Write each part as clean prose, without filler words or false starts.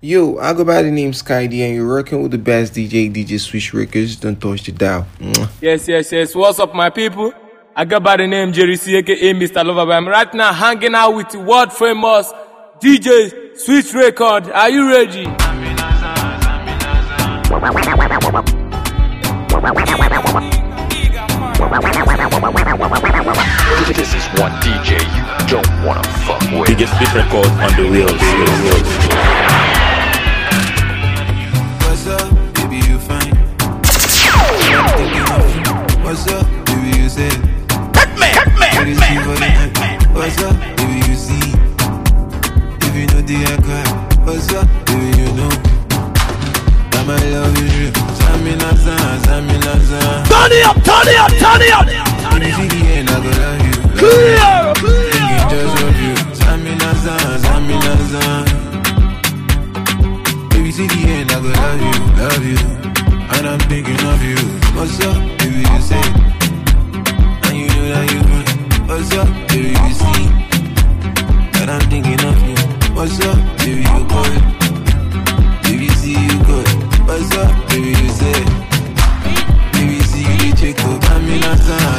Yo, I go by the name Sky D, and you're working with the best DJ Switch Records. Don't touch the dial. Yes. What's up, my people? I go by the name Jerry C, aka Mr. Lover. I'm right now hanging out with the world famous DJ Switch Record. Are you ready? This is one DJ you don't wanna fuck with. Biggest beat record on the wheels. What's up, baby, you fine? What's up, baby, you say? What's up, baby, you see? If you know the I cry. What's up, baby, you know? I might love you. Samina. Turn it up. If you see the end, I go love you. Thinking just of you. Samina. If you see the end, I go love you. And I'm thinking of you. What's up, baby, you say? And you know that you want. What's up, baby, you see? And I'm thinking of you. What's up, baby, you good? Baby, see you good. What's up, baby, you say? Baby, see you the check up. Samina.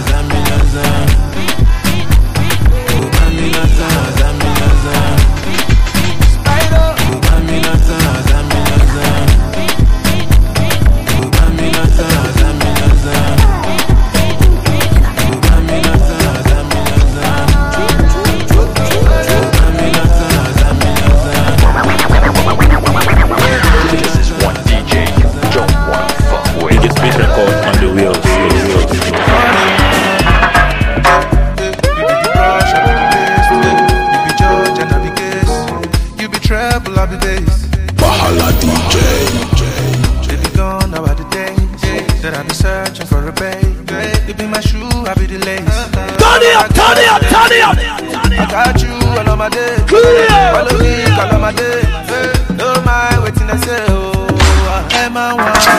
I got you all on my day. Follow me, all on my day. No mind waiting I say, oh, am I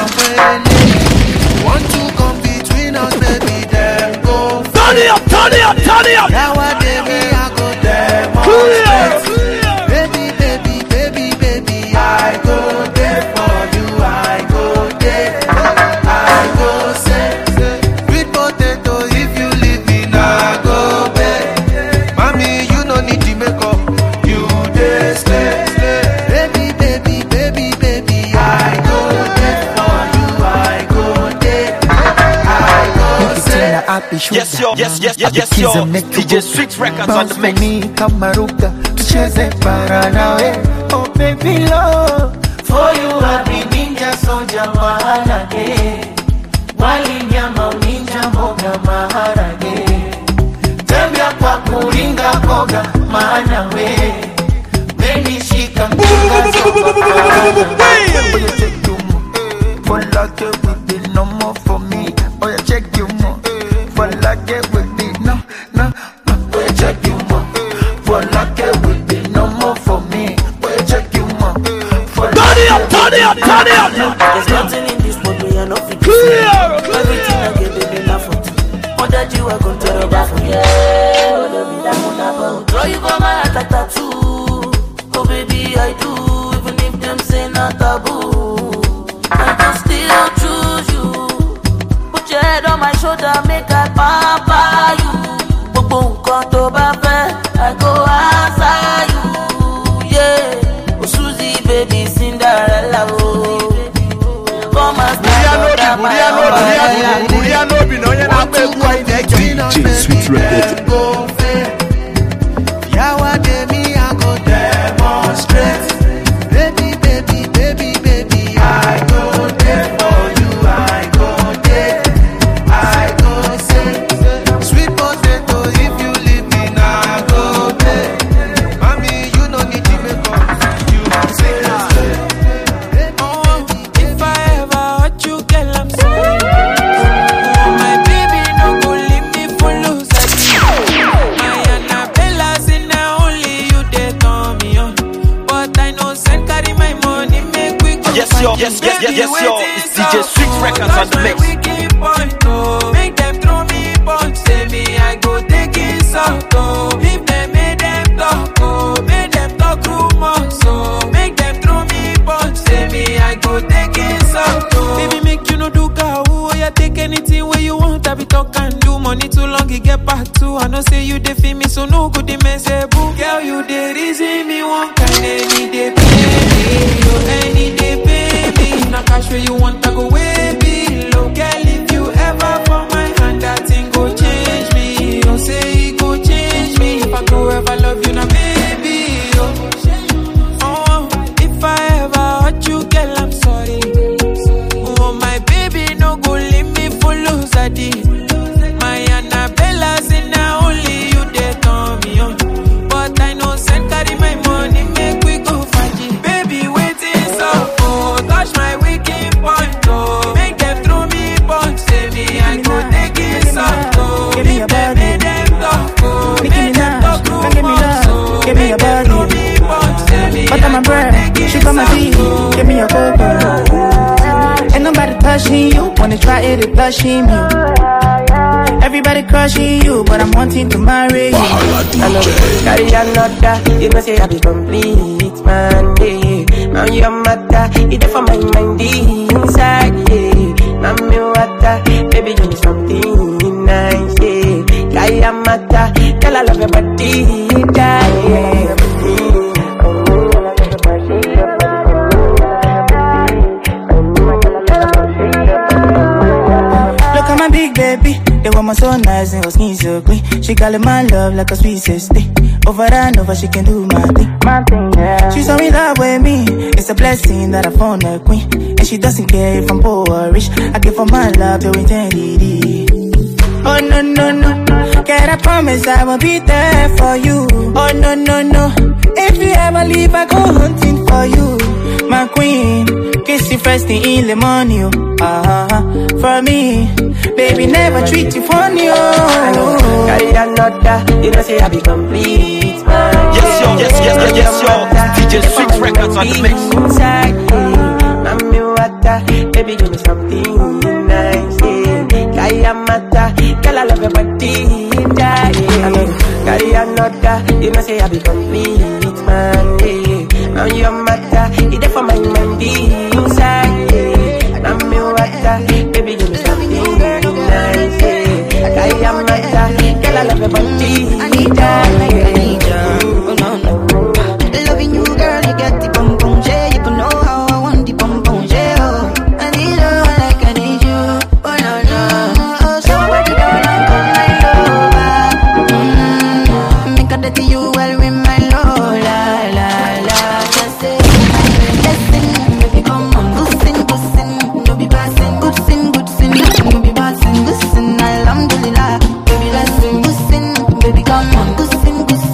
one to come between us, baby, then go. Turn it up. Now I dare me, I go demonstrate. Baby, I go there for you, I go there. I go say, sweet potato, if you leave me, now go back. Mommy, you no need to make up. You dey stay. Baby, I go there for you. I go there. I go say. Yes, yo. DJ Switch Records on the mix. Kamaruka, tucheze para nawe. Oh baby love, for you I be ninja soldier maharage. Wali nyama ninja mboga maharage. Tembea kwa kuringa koga maana we menishika mkinga sopa oh you check you more for like it with the no more for me. Oh you check you more for like it with the no oh you check you more for like it with the no more for me. Oh you check you more for turn it up. There's nothing in this world we are not fit to say. Everything I get baby laugh at. What that you are going to rub off for you. Draw you for my heart like tattoo. Oh baby I do. Even if them say not taboo, I can still choose you. Put your head on my shoulder, make I papa you. Boom, come to baby, I go answer you. Yeah, oh Susie baby Cinderella. Oh, come and stand up my DJ Switch Records. I go demonstrate. Baby, I go there for you. I go there. I go say, sweet potato, if you leave me now, I go there. Mommy, you no need to make up. You say if I ever hurt you, girl, I'm sorry. My baby no go leave me for lose again. My Annabella's in there, only you they turn me on. But I know send carry my money, make we go. Yes, yo. It's DJ Switch Records on the mix. Make them throw me punch, say me I go take it out. If they make them talk, make them talk rumors. So make them throw me on my feet, give me your cocoa. Ain't nobody touching you, wanna try it, it blushing me. Everybody crushing you, but I'm wanting to marry you. I know carry another, you know say I be complete, man, yeah. Now you're matter, it's for my mind inside, yeah. Now me water, baby you need something nice, yeah. Carry a matter, girl I love your body, yeah. Look at my big baby, the woman so nice and her skin so clean. She call my love like a sweet sister. Over and over, she can do my thing. Yeah. She's so in love with me. It's a blessing that I found a queen. And she doesn't care if I'm poor or rich. I give her my love to eternity. Oh no, no, no. Can I promise I will be there for you? Oh no, no, no. If you ever leave, I go hunting for you. My queen, kiss you first thing in the morning. For me, baby, never treat you funny. I know, carry another, you know say I be complete, man. Yes, yo. DJ Sweet Records on the mix. Inside, yeah. Me water, baby, give me something nice, yeah. Carry a matter, girl, I love your body, yeah. I know, carry another, you know say I be complete, man, yeah. Now your matter, it's for my mind inside, yeah. Me water, baby, give me something nice, yeah. Carry a matter, girl, I love your body, yeah. Oh no, no. Loving you, girl, you get the bum bum J. You know how I want the bum bum J. Oh, I need you like I need you. Oh no, no. Oh, somebody don't come my lover. Make a dirty you well with my love. La la la. Just say listen, baby, come on, listen. No be passing, good sin. No be passing, listen. Alhamdulillah, baby, listen, baby, come on, listen.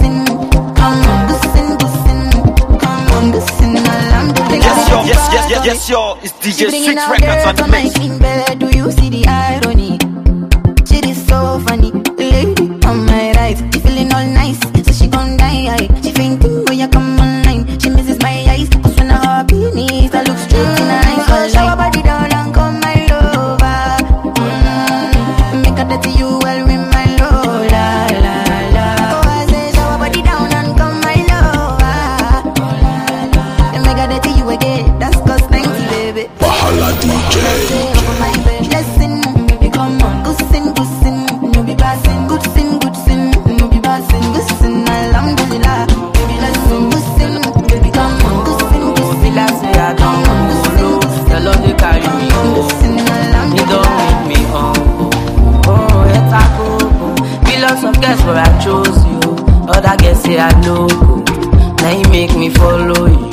Yes, yo, it's DJ Sweet Records on the mix. Do you see the irony? Shit is so funny. Lady on my right, she feeling all nice, so she gon' die. She fainting when you come online. She misses my eyes, cause when I hop in it, I look straight in her eyes. So show her body down and come my lover. Make her dirty you well with my love. La la la. Oh, I say show her body down and come my lover. Make her dirty you again. That's cause 90, baby. Wahala DJ. Listen, baby, come on, good sin. No be passing, good sin. No be passing, good sin. Alhamdulillah, baby, listen, good sin. Baby, come on, good sin. Feel like say I don't want to. Your love you carry me home. You don't make me humble. Oh, it's a go. Billions of girls, but I chose you. Other girls say I know. Now you make me follow you.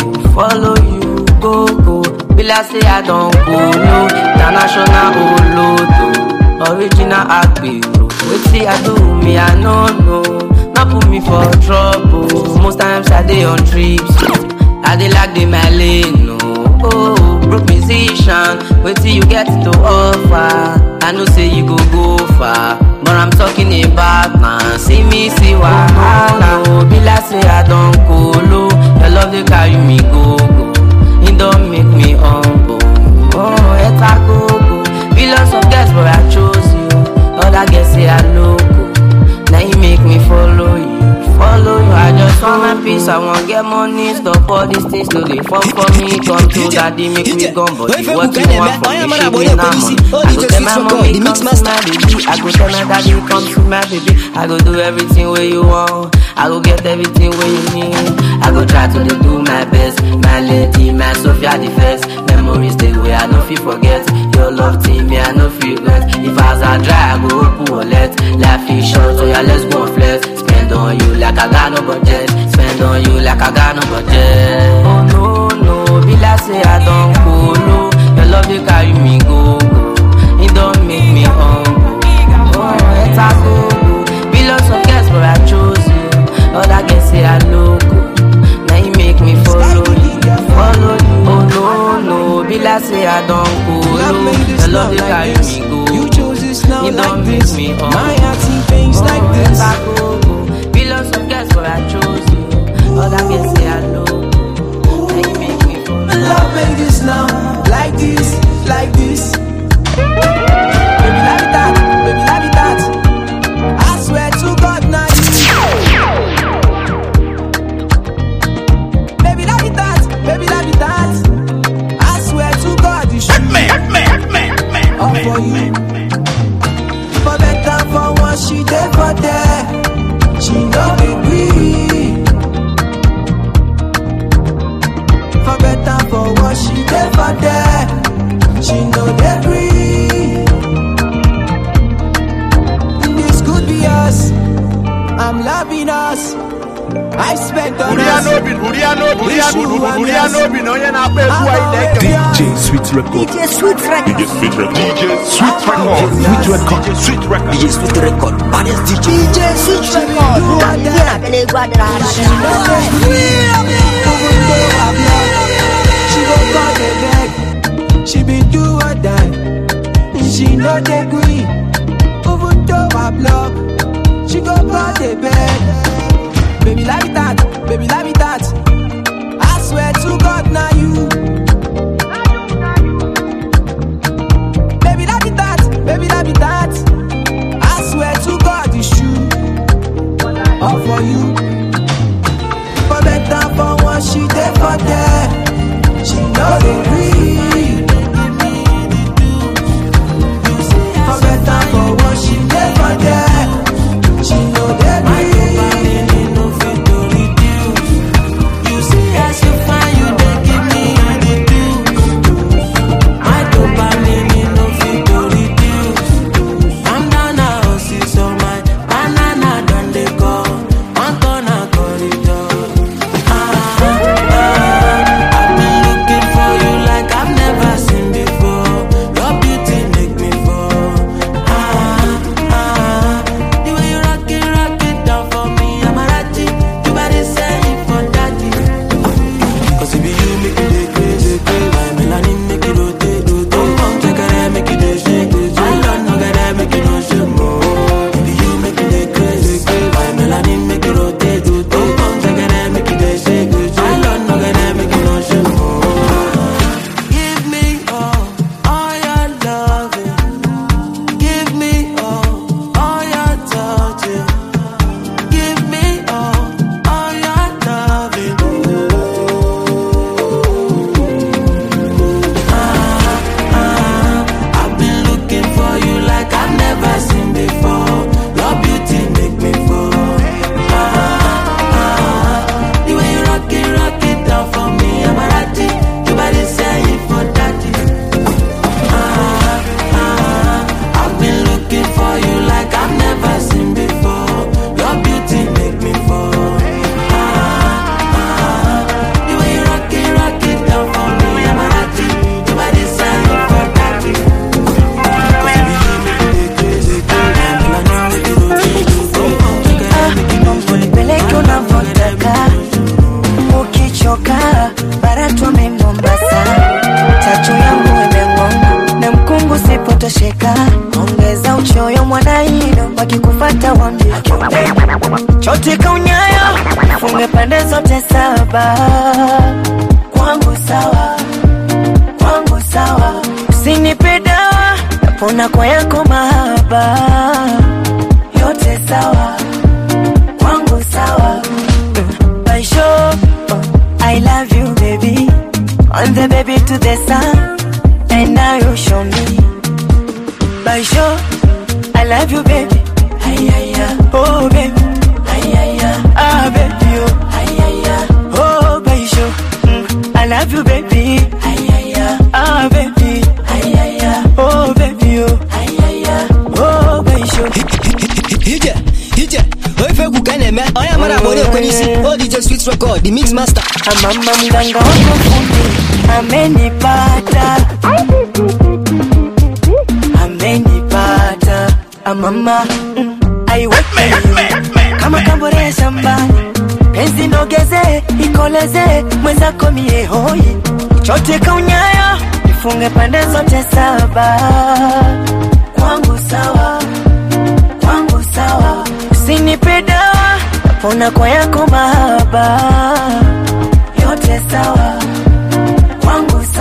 Go. Will I say I don't go, no. International Olodo, original Agbero. Wait see I do me, I know. Not put me for trouble. Most times I dey on trips. I dey like the my lane, no. Oh, broke musician. Wait till you get to offer. I know say you go far, but I'm talking about man. See me, see wahala. Oh, be like say I don't go low. Your love they carry me go. It don't make me humble. Oh, it's a go. Billions of girls, but I chose you. Other girls say I loco. Now you make me follow you. I just want my peace, I want get money. Stop all these things till they fall for me. Come to daddy, make me gone. But what you want from me, she be now money. I go tell my mommy, come to my baby. I go tell my daddy, come to my baby. I go do everything where you want. I go get everything where you need. I go try to do my best. My lady, my Sophia the first. Memories the way I know feel forget. Your love team, me I know feel regret. If I was a dry, I go open wallet. Life is short, so yeah, let's go flex. Spend on you like I got no budget. Spend on you like I got no budget. Oh no, be like say I don't go low. Your love you carry me go. It don't make me humble. Oh, it's a go. Billions of girls, but I chose you. Other girls say I loco. Now you make me follow you. Oh no, be like say I don't go low. Your love you carry me go. It don't make me humble. My heart see things like this. Billions of girls, but I chose you. Other girls say I loco. Now you make me follow you. make this now, like this, like this. Baby, love it that, baby, love it that. I swear to God, now you. Baby, love it that, baby, love it that. I swear to God, you should. All for you. For better, for what she did for there. She don't agree. For better, for what she did for there. She don't agree. This could be us. I'm loving us. I spent on us. DJ Sweet Record. DJ Sweet Record. DJ Sweet Record. DJ Sweet Record. Sweet Record. Sweet Record. DJ Sweet Record. Baddest DJ. DJ Sweet Record. She be do or die. She not agree. Even though I block, she go call the bed. Baby, love it that, baby, love it that. I swear to God, now you. Baby, love it that, baby, love it that. I swear to God, it's true. All for you. For better, for what she did for there. She know they read. For better, for what she did for there. She know they read. Ongeza uchoyo mwanaino, wakikufata wambie chote kaunyayo, funge pande zote saba. Kwangu sawa, kwangu sawa. Usinipe dawa, napona kwa yako mahaba. Yote sawa, kwangu sawa. Baisho, I love you baby. On the baby to the sun, and now you show me. Baisho, I love you baby. Ay, ay, ay. Oh baby. Ay, ay, ay. Ah baby, oh. Ay, ay, ay. Oh Baisho, I love you baby. Ay, ay, ay. Ah baby. Ay, ay, ay. Oh baby, oh. Ay, ay, ay. Oh Baisho. Hije, wewe kukane me. Oya mara bore kwenisi. Oh DJ Sweet Record, the mix master. Mama mganga wako fundi, amenipata. Amenipata. Mama, I wait for you. Kama kambore shambani, penzi nogeze, ikoleze, mwenzako mie hoi. Chote kaunyayo, nifunge pande zote saba. Kwangu sawa, kwangu sawa. Usinipe dawa, napona kwa yako mahaba. Yote sawa, kwangu sawa.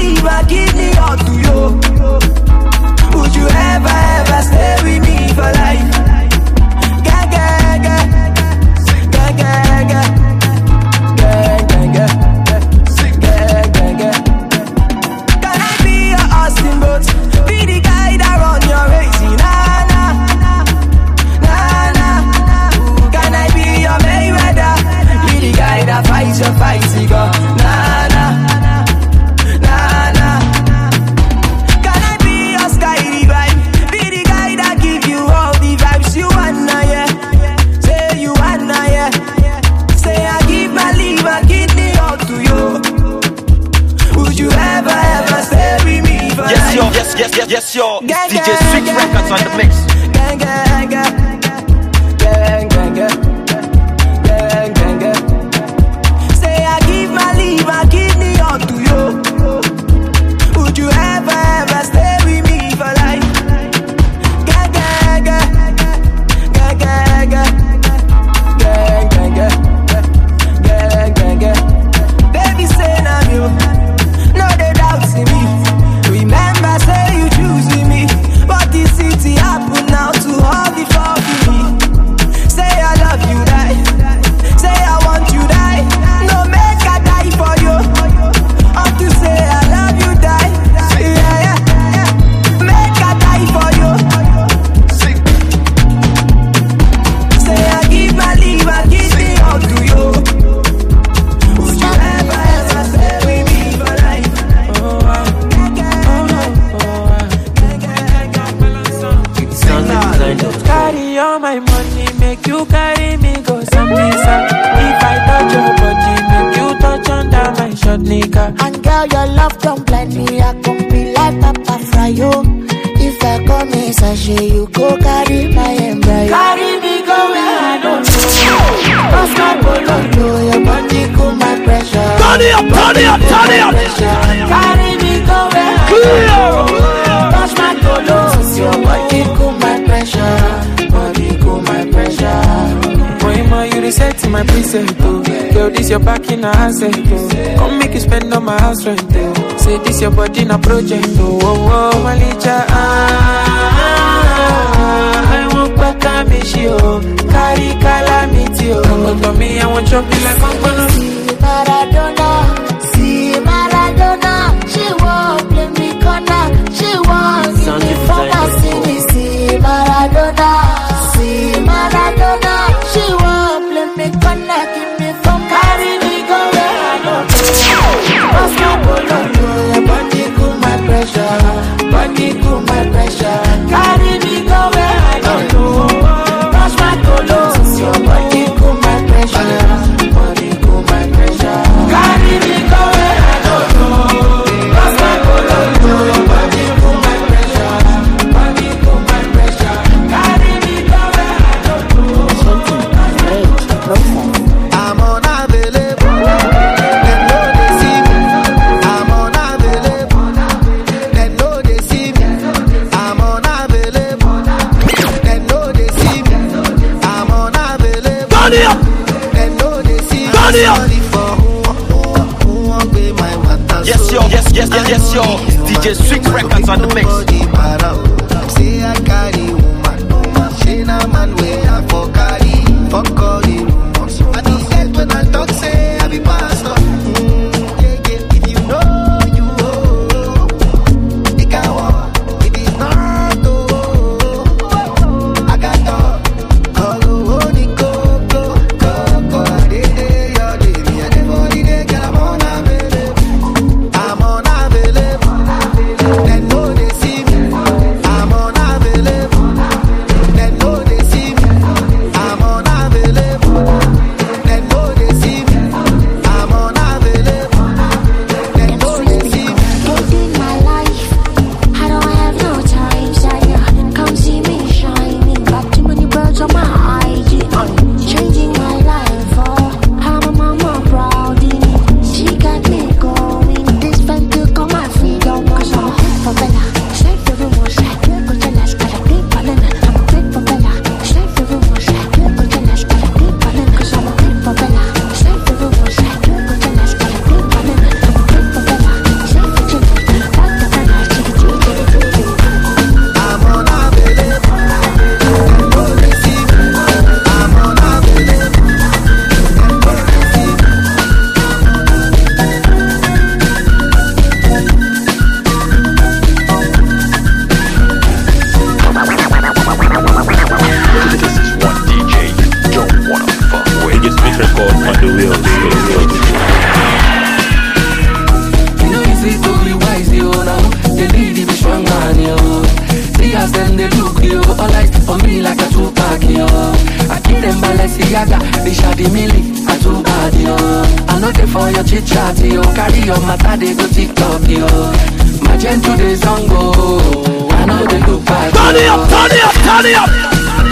liver, kidney all to you. Would you ever stay with me for life? Ga ga ga, ga ga ga, ga ga ga, ga ga ga. Can I be your Austin boat? Be the guy that run your race, na na na na. Can I be your Mayweather? Be the guy that fights your fights, go na na na na. Can I be your sky divine? Be the guy that give you all the vibes you wanna, yeah. Say you wanna, yeah. Say I give my liver, kidney all to you. Would you ever stay with me for life? Yes, yo. DJ Sweet Records on the mix. Gang, gang, gang. Gang, gang, gang. Gang, gang, gang. Say I give my liver, kidney all to you. Would you ever stay with me for life? Gang, gang, gang. Gang, gang, gang. Gang, gang, gang. Gang, gang, gang. Baby, say I'm you. No, they doubting me. Remember, say you choosing me. But this city happen now to all the fucking me. Say I love you, die. Say I want you, die. No, make I die for you. Up to say I love you, die. Yeah, yeah, yeah. Make I die for you. Say I give my liver, give me all to you. Would you ever stay with me for life? Carry all my money, make you carry me go Sambisa. If I touch your body, make you touch under my short nigga. And girl, your love don't blind me. I can be like Papa Fryo. If I come in sachet, you go carry my embryo. Carry me go where I don't know. Cause my polo, your body cool my pressure. Turn it up. Carry me go where I don't know. Touch my tolos, your body cool my pressure. Body cool my pressure. Boy, ma, you reset to my preset, oh. Girl, this your back in a asset, oh. Come make you spend on my house rent, oh. Say this your body in a project, oh. Oh, oh, Malicha, I won't back a mishi, oh. Carry calamity, oh. Come to me, I want chop you like I'm gonna. See Maradona, she won't play me corner. She won't give me fun. See Maradona, she won't play me corner. Give me fun. Carry me go where I don't know. Cause my polo, your body cool my pressure. Body cool my pressure. Carry me go where I don't know. Touch my tolos, your body cool my pressure. Body cool my pressure. Carry me go where I don't know. Cause my polo, your body cool my pressure. Body cool my pressure. Carry me go where I don't know. I'm unavailable. They know they see me. I'm unavailable. They know they see me. I'm unavailable. They know they see me. I'm unavailable. Turn it up. They know they see me. Turn it up. Sorry for who won't be my water. Yes, yo. DJ Sweet Records on the mix. Say I carry woman. She na man way I for carry. Fuck all the rumors. I be dead when I talk say I be pastor. If you know you it can walk. It is not I got dog. Go the coco. They your day. Me and them for the day. Girl, I'm unavailable. They know they see me. all your chit chat, yo. Carry your matter, they go TikTok, yo. My gentle the song go. I know they look back. Turn it up, turn it up, turn it up.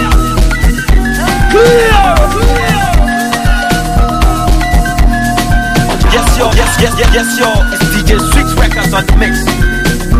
Yes, yo, yes, yo. It's DJ Sweet Records on the mix.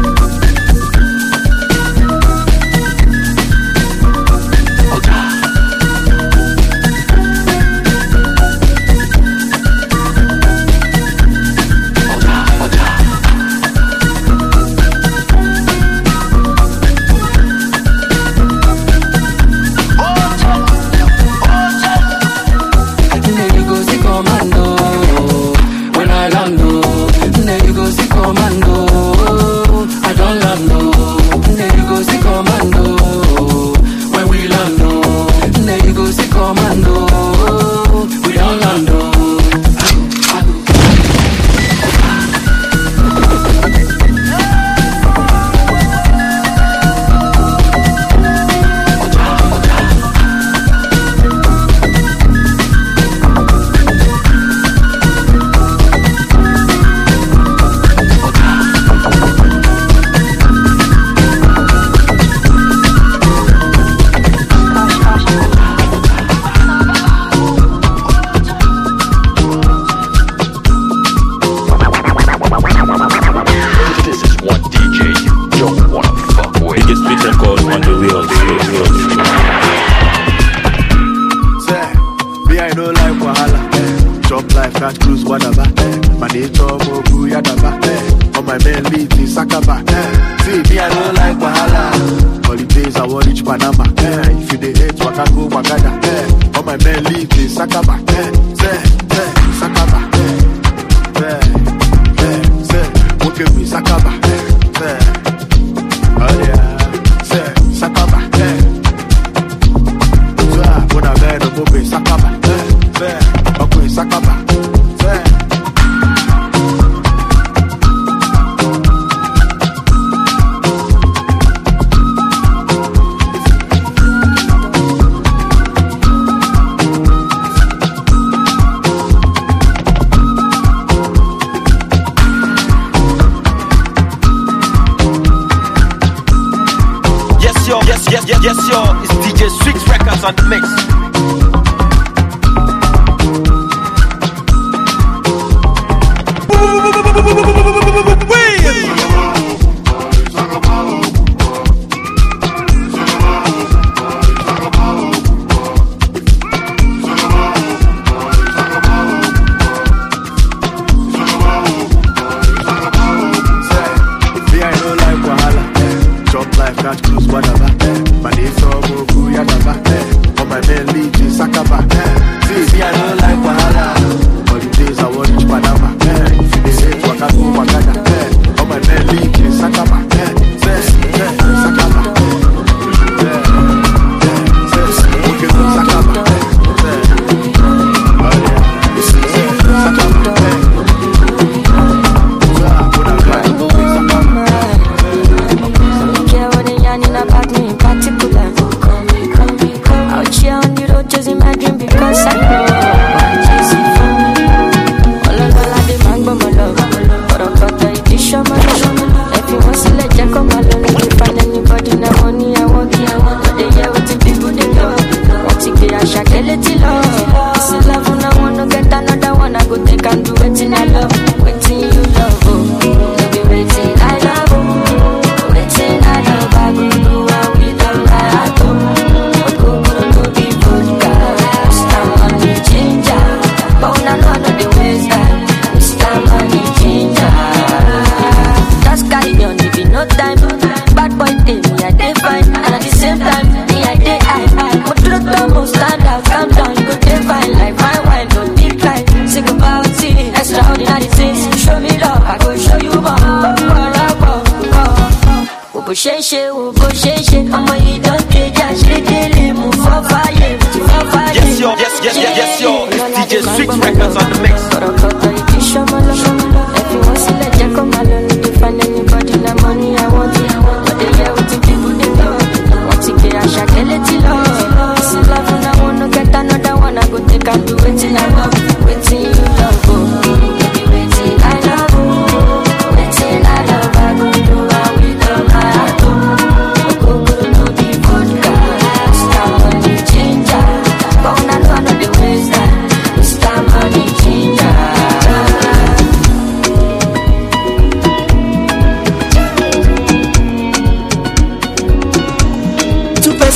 Yes, yo, it's DJ Sweet Records on the mix. Yes, yo, it's DJ Sweet Records on the mix.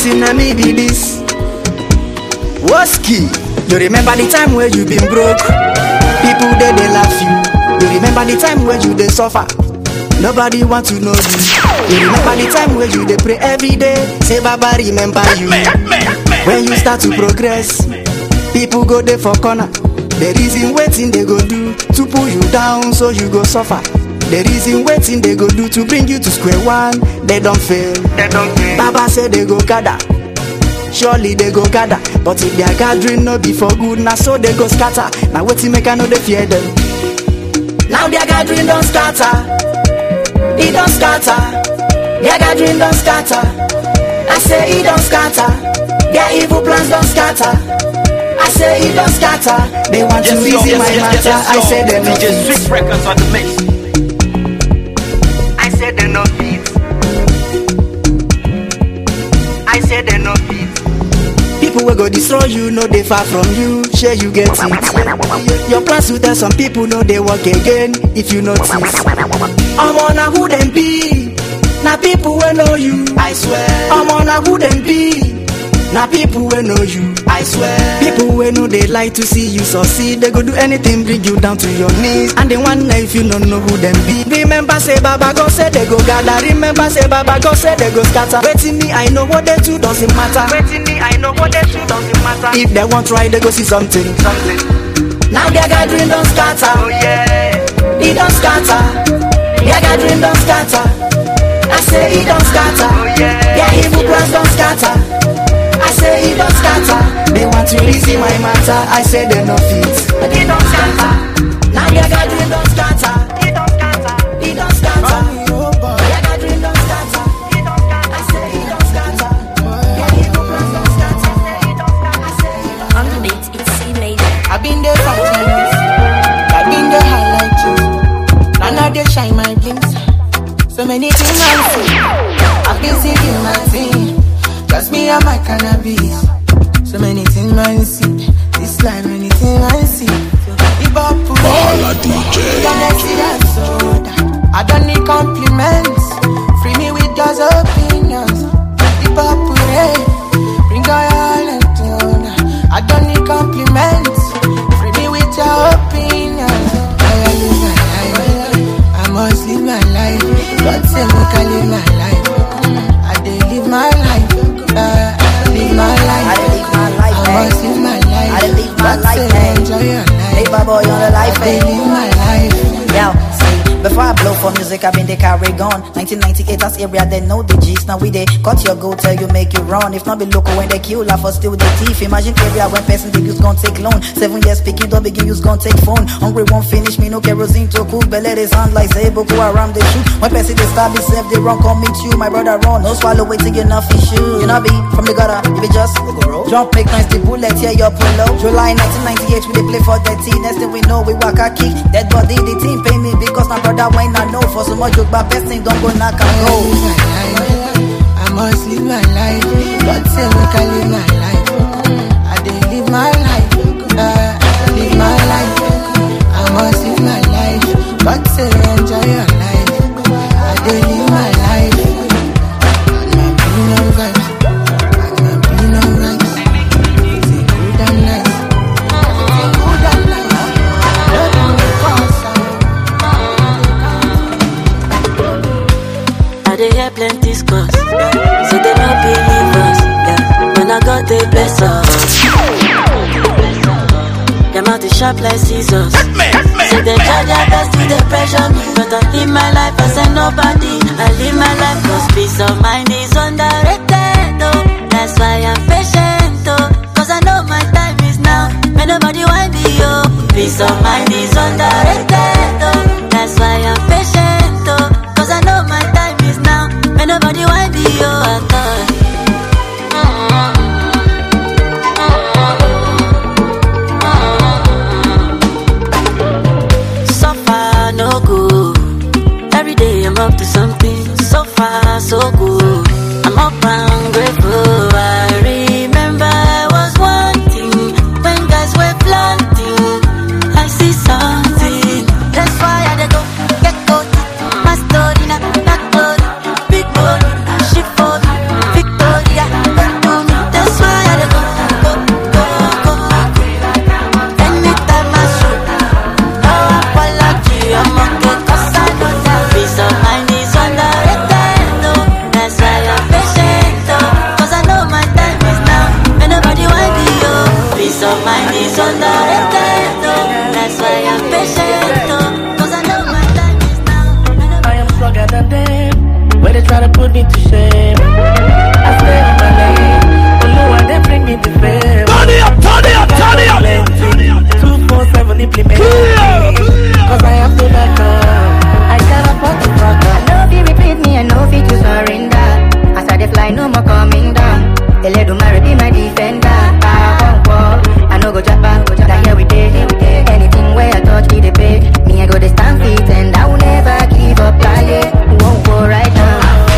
say na me be this. Woski, you remember the time where you been broke? People they laugh you. You remember the time where you they suffer? Nobody want to know you. You remember the time where you they pray every day? Say Baba remember you. When you start to progress, people go there for corner. The reason waiting they go do to pull you down so you go suffer. The reason waiting they go do to bring you to square one. They don't fail. Baba said they go gather. Surely they go gather. But if their gathering no be for good, now so they go scatter. Now waiting make I know they fear them. Now their gathering don't scatter. It don't scatter. Their gathering don't scatter. I say it don't scatter. Their evil plans don't scatter. I say it don't scatter. They want to easy my matter. I say they no DJ Switch Records on the mix. I say they no fit. I say they no fit. People will go destroy you, no they far from you. Share you get it. Your plans with some people know they work again. If you notice, I'm on a who them be. Now people will know you. I swear. I'm on a who them be. Now people will know you. I swear. People will know they like to see you succeed. They go do anything, bring you down to your knees. And they wonder if you don't know who them be. Remember say Baba God said they go gather. Remember say Baba God said they go scatter. Waiting me, I know what they do doesn't matter. Waiting me, I know what they do doesn't matter. If they want try, they go see something. Now their gathering don't scatter. Oh yeah. It don't scatter. Their gathering don't scatter. I say it don't scatter. Oh yeah. Their evil plans don't scatter. I say it don't scatter. They want to easy my matter. I say they no fit. But it don't scatter. Now their gathering don't scatter. It don't scatter. It don't scatter. Their gathering don't scatter. It don't scatter. I say it don't scatter. Their evil plans don't scatter. I say it don't scatter. On the beat, it's C major. I've been there for times. I've been there highlight you. Now they shine my blinks. So many things I see. I've been singing my thing. Just me and my cannabis. So many things I see. This life, many things I see. Keep up to Bala DJ. I don't need compliments. Free me with your opinions. Keep up to bring all and tune. I don't need compliments. Free me with your opinions. I live my life. I must live my life. God say me can live my life. I dey live my life. Live my life. I must live my life. I live my God life. say enjoy your life. Hey, Baba, you on the life. I live my life. Yo, see, before I blow for music, I've been the carry gone. 1998, that's area, they know the G's. Now we they cut your goat, tell you make you run. If not be local when they kill, laugh or steal the thief. Imagine area when person big use gon' take loan. 7 years speaking, don't begin use gon' take phone. Hungry won't finish me, no kerosene to cook. Belly they sound like say Boko Haram they shoot. When person they stab itself, they run, come meet you. My brother run, no swallow waiting enough issue. You know be from the gutter, you be just jump, make nice the bullet, yeah, your pull up. July 1998, we they play for the team. Next thing we know, we walk a kick. Dead body, the team pay me because my brother when I know. For so much joke, but person don't go knock and go. I must live my life. God say we can live my life. I dey live my life. Live my life. I must live my life. God say enjoy your life. I dey live my life. I'm being on vibes. I'm being on vibes. It's a good and nice. It's a good and nice. Don't be cause. I dey hear plenty scores. Say they no believe us. Yeah. When I got the bless us. Them out the sharp like scissors. Say they try their best to they pressure me, but I live my life as a nobody. I live my life cause peace of mind is underrated. Oh, that's why I'm patient. Oh, cause I know my time is now. May nobody want me. Oh, peace of mind is underrated. Oh, that's why I'm patient. Oh, cause I know my time is now. May nobody want me. Oh, I thought. So far, no good. Every day I'm up to something. So far, so good. I'm up and grateful. I remember I was wanting when guys were planting. I see something. That's why I dey go get caught. My story, not story. Big boy, ship for Victoria. me to shame. I stay on my lane. Oluwa, they bring me the fame. Turn it up, turn it up, turn it up. 247 implementing. Cause I have to back up. I can't afford to fuck up. I know if you repeat me, I know if you surrender. As I fly, no more coming down. The lady do marry, be my defender. I won't fall. I know go Japan, that here we day. Anything where I touch, be the pay. Me, I go the stand feet, and I will never give up. I won't go right now.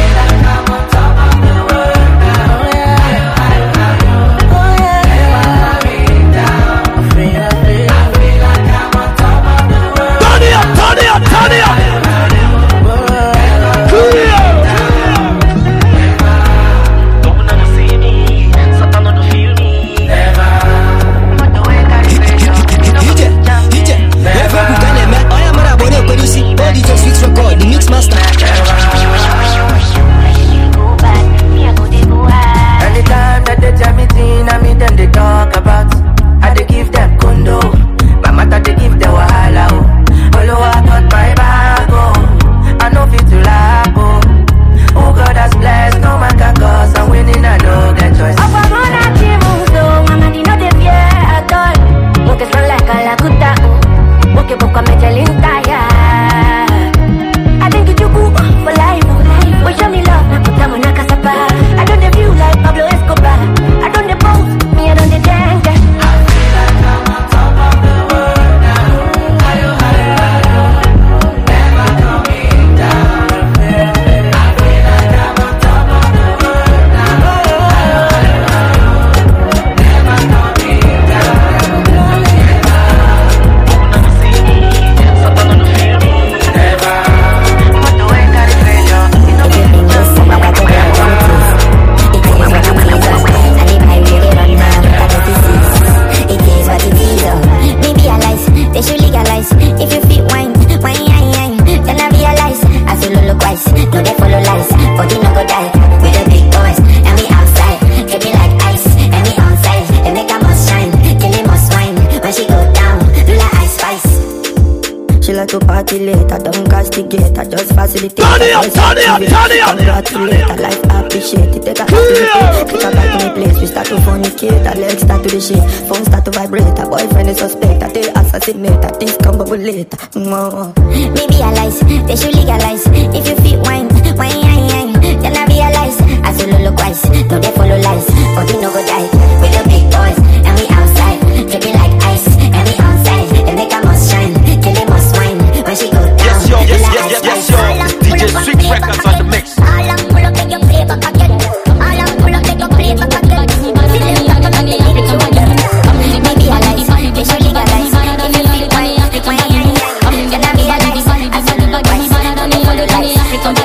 The mix master. Anytime that they tell me thing, I mean them they talk about. I they give them condo, my mother they give them wahala. Although I thought my bag, I know fit to laugh. Oh God has blessed, no man can cause. I'm winning, I don't get choice. Up I'm on a team, so mama di no de fear at all. Moke run like a lakuta, moke boka me telling tire. For life, but show me love, na put them on a casapa. I don't the view like Pablo Escobar. I don't the pose, me I don't the dance. I feel like I'm on top of the world now. Higher, higher, higher, never coming down. I feel like I'm on top of the world now. Higher, higher, higher, never coming down. Never see me, something on the feel me, never. They should legalize. If you fit wine, then I realize I feel look wise. No, they follow lies, but they no go die. We the big boys, and we outside. They be like ice, and we outside. They make a must shine, till they must wine. When she go down, do like ice spice. She like to party late, I don't castigate, I just facilitate. Turn it up, turn it up, turn it up. Congratulate, I life appreciate it. Take a activity, take a back to the place. We start to fornicate, our legs start to the shit. Phone start to vibrate, our boyfriend is suspect. I they assassinate, I think come bubble later. Maybe I lies, they should legalize. If you fit wine, then I realize I feel look wise. No, they follow lies, but they no go die. We the big boys, and we outside. They be like ice, and we outside. They make a must shine, till they must wine. When she go down, yes, yo. DJ Sweet Records on the mix. Maybe I like, they should legalize. If you fit wine, then I realize I feel look wise. No, they follow lies.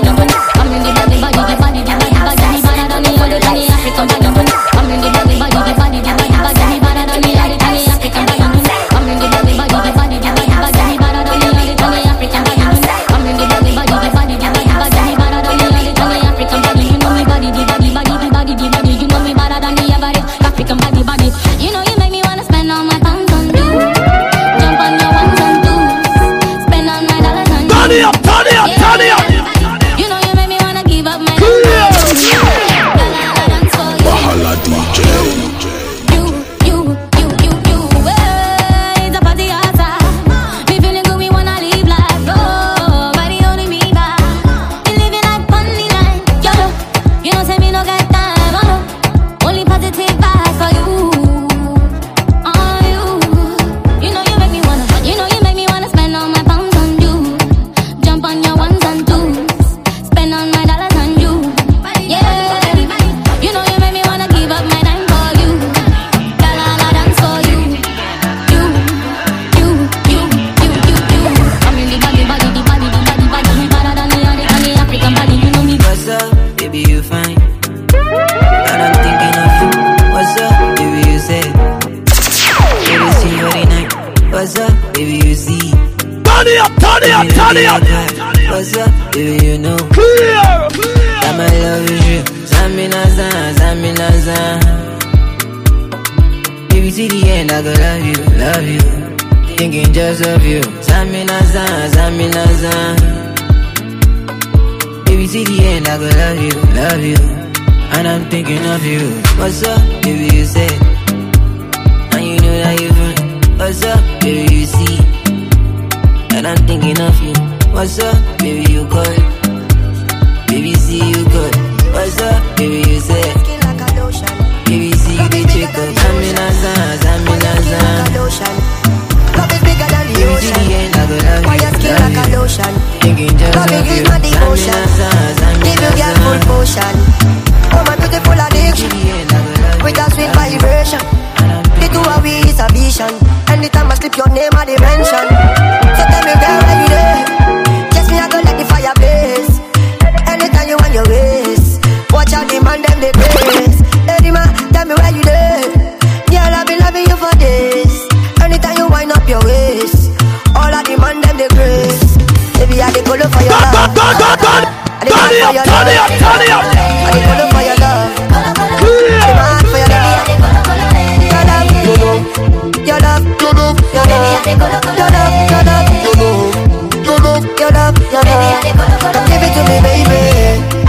Turn it up. What's up, baby, you know that my love is real. Zamina zan. Baby, to the end, I go love you. Thinking just of you. Zamina zan. Baby, see the end, I go love you. And I'm thinking of you. What's up, baby, you say? And you know that you run. What's up, baby, you see? And I'm thinking of you. What's up, baby, you good? Baby, see you good. What's up, baby, you say? Baby, see you the check up. Zamina. Love is bigger than the ocean. Why your skin like a lotion? Love is not the ocean. Give you girl full potion. Oh my beautiful addiction. With a sweet vibration. The two of we is a vision. Anytime I slip your name I dimension. So tell me girl where you there? Just me I go let the fire blaze. Anytime you want your waist. Watch out the man them they praise. Lady man tell me where you there? Girl I've been loving you for days. Anytime you wind up your waist, all of the man them they grace. Baby, I dey go for your love. I dey go for your love. I dey go for your love. I dey mad for your love. Your love, your love, your love, your love, your love. Give it to me, baby.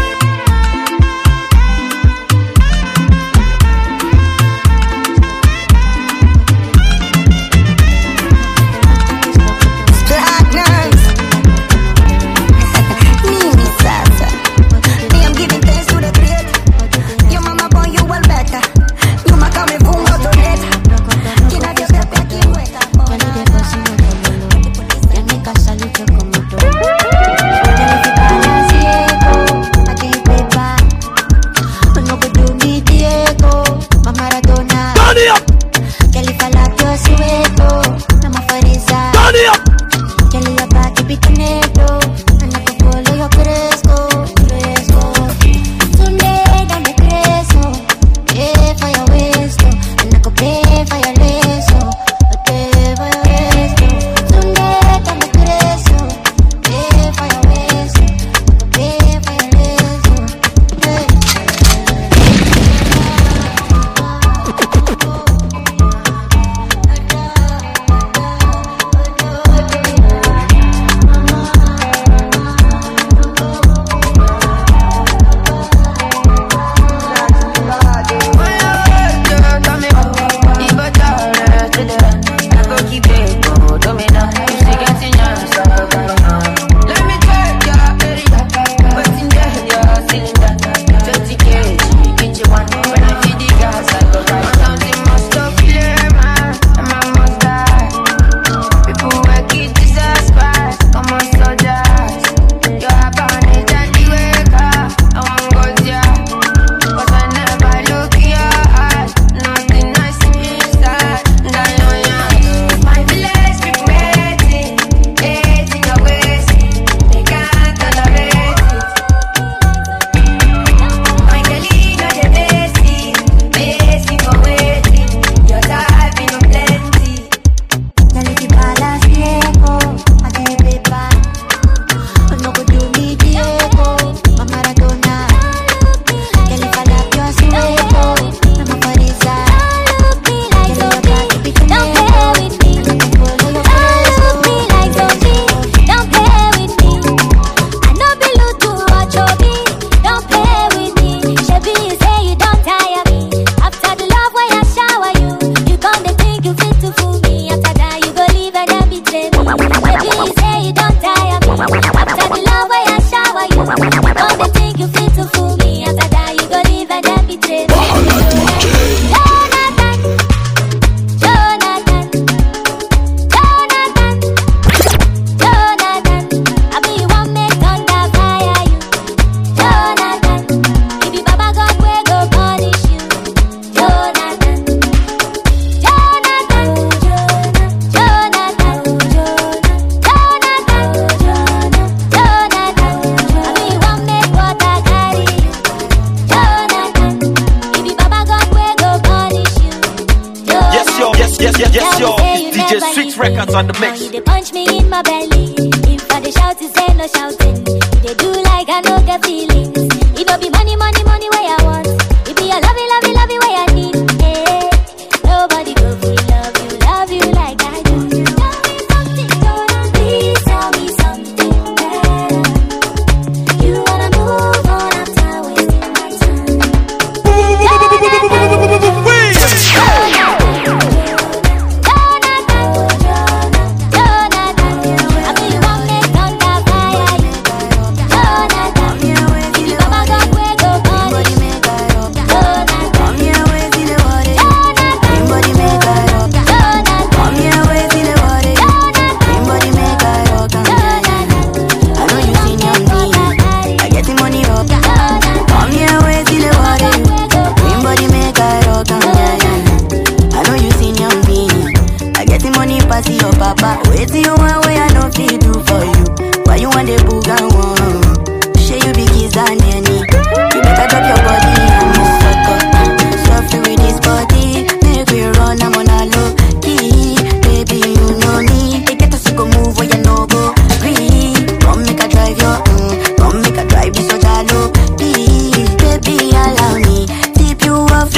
Yes, yo, it's DJ Sweet Records on the mix. You dey punch me in my belly. If I dey shout, you say no shouting. You dey do like I no get feelings. It no be money, money, money where I want. It be a lovey, lovey, lovey where I need. Hey, nobody go feel love you like I do. Tell me something, don't please tell me something better. You wanna move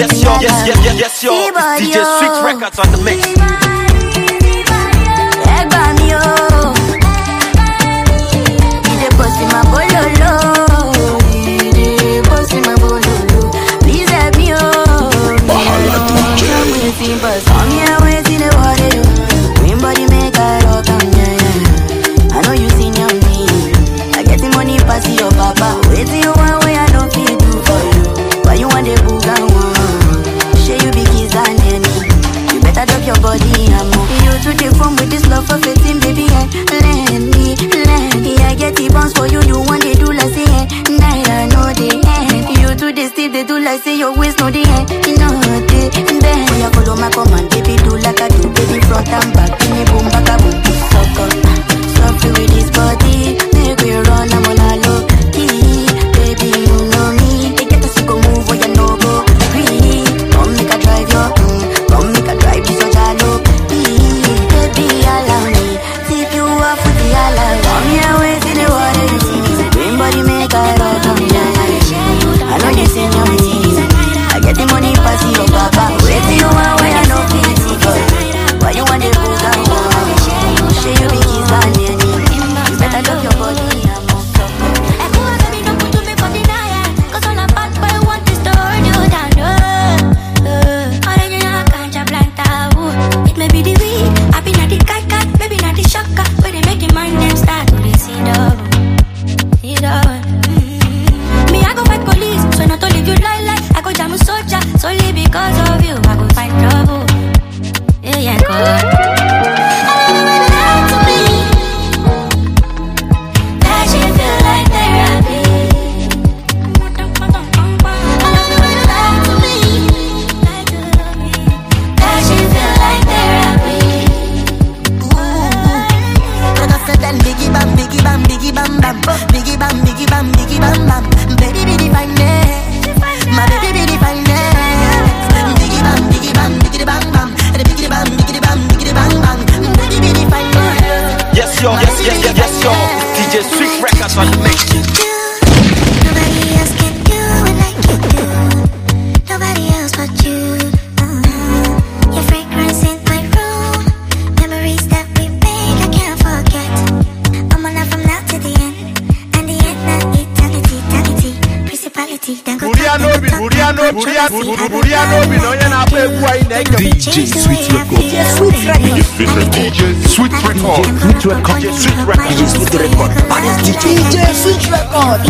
Yes, yo. It's DJ Sweet Records on the mix. DJ Bossy my bololo. DJ Bossy my bololo. Please help me, I'm waiting, but I'm here waiting the water. Green body make a rock, I know you seen your me. I get the money pass your papa. Waiting you one way I don't feel do for you. Why you want the booga one? Share you big kids and any. You better drop your body and move. You to the phone with this love for 15, baby. Let me. I get the bounce for you. You want they do like say night I know the end. You to the steep they do like say your waist know the end. You know the bend. You follow my command, baby. Do like I do, baby. Front and back, give me boom back a boom. Suck up, soft with this body. Make we run, I'm on a low key. Baby, you know me. They get us to go move where you know go. Free, come make a drive your, come make a drive this your jalo. Baby, allow me. Tip you up with the alarm. Come here, wait in the water. Green body make a rock on me. I know they say no me. I get the money pass your papa. Wait till you want where I know pity for. Why you want the booze and one? Share you big kids and any. You better love your body. Solely because of you, I go find trouble. Yeah, God. To me, that shit feel like therapy. To me, that shit feel like therapy. When I said that biggie bam, biggie bam, biggie bam bam, biggie bam, biggie bam, biggie bam bam, baby, baby, fine day, my baby, baby, fine day. Yes, yo. It's DJ Sweet Records on the mix. Nobody else can do it like you do. Nobody else but you. Your fragrance in my room. Memories that we made, I can't forget. I'm alive from now to the end. And the end, not eternity. Principality, then go DJ Sweet Records. DJ Sweet Records. DJ Sweet Records.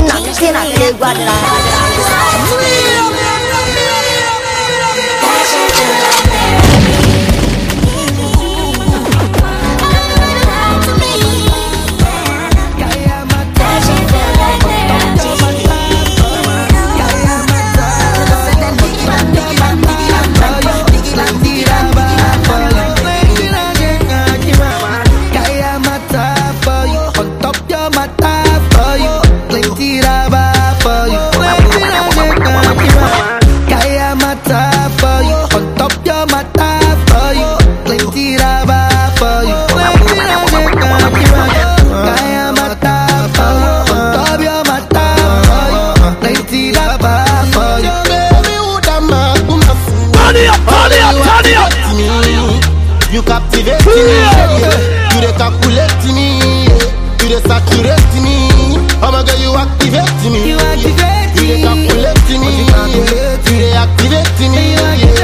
You captivate me, you dey calculate me, you dey saturate me. Oh my girl, you activate me, you dey calculate me, you dey activate me.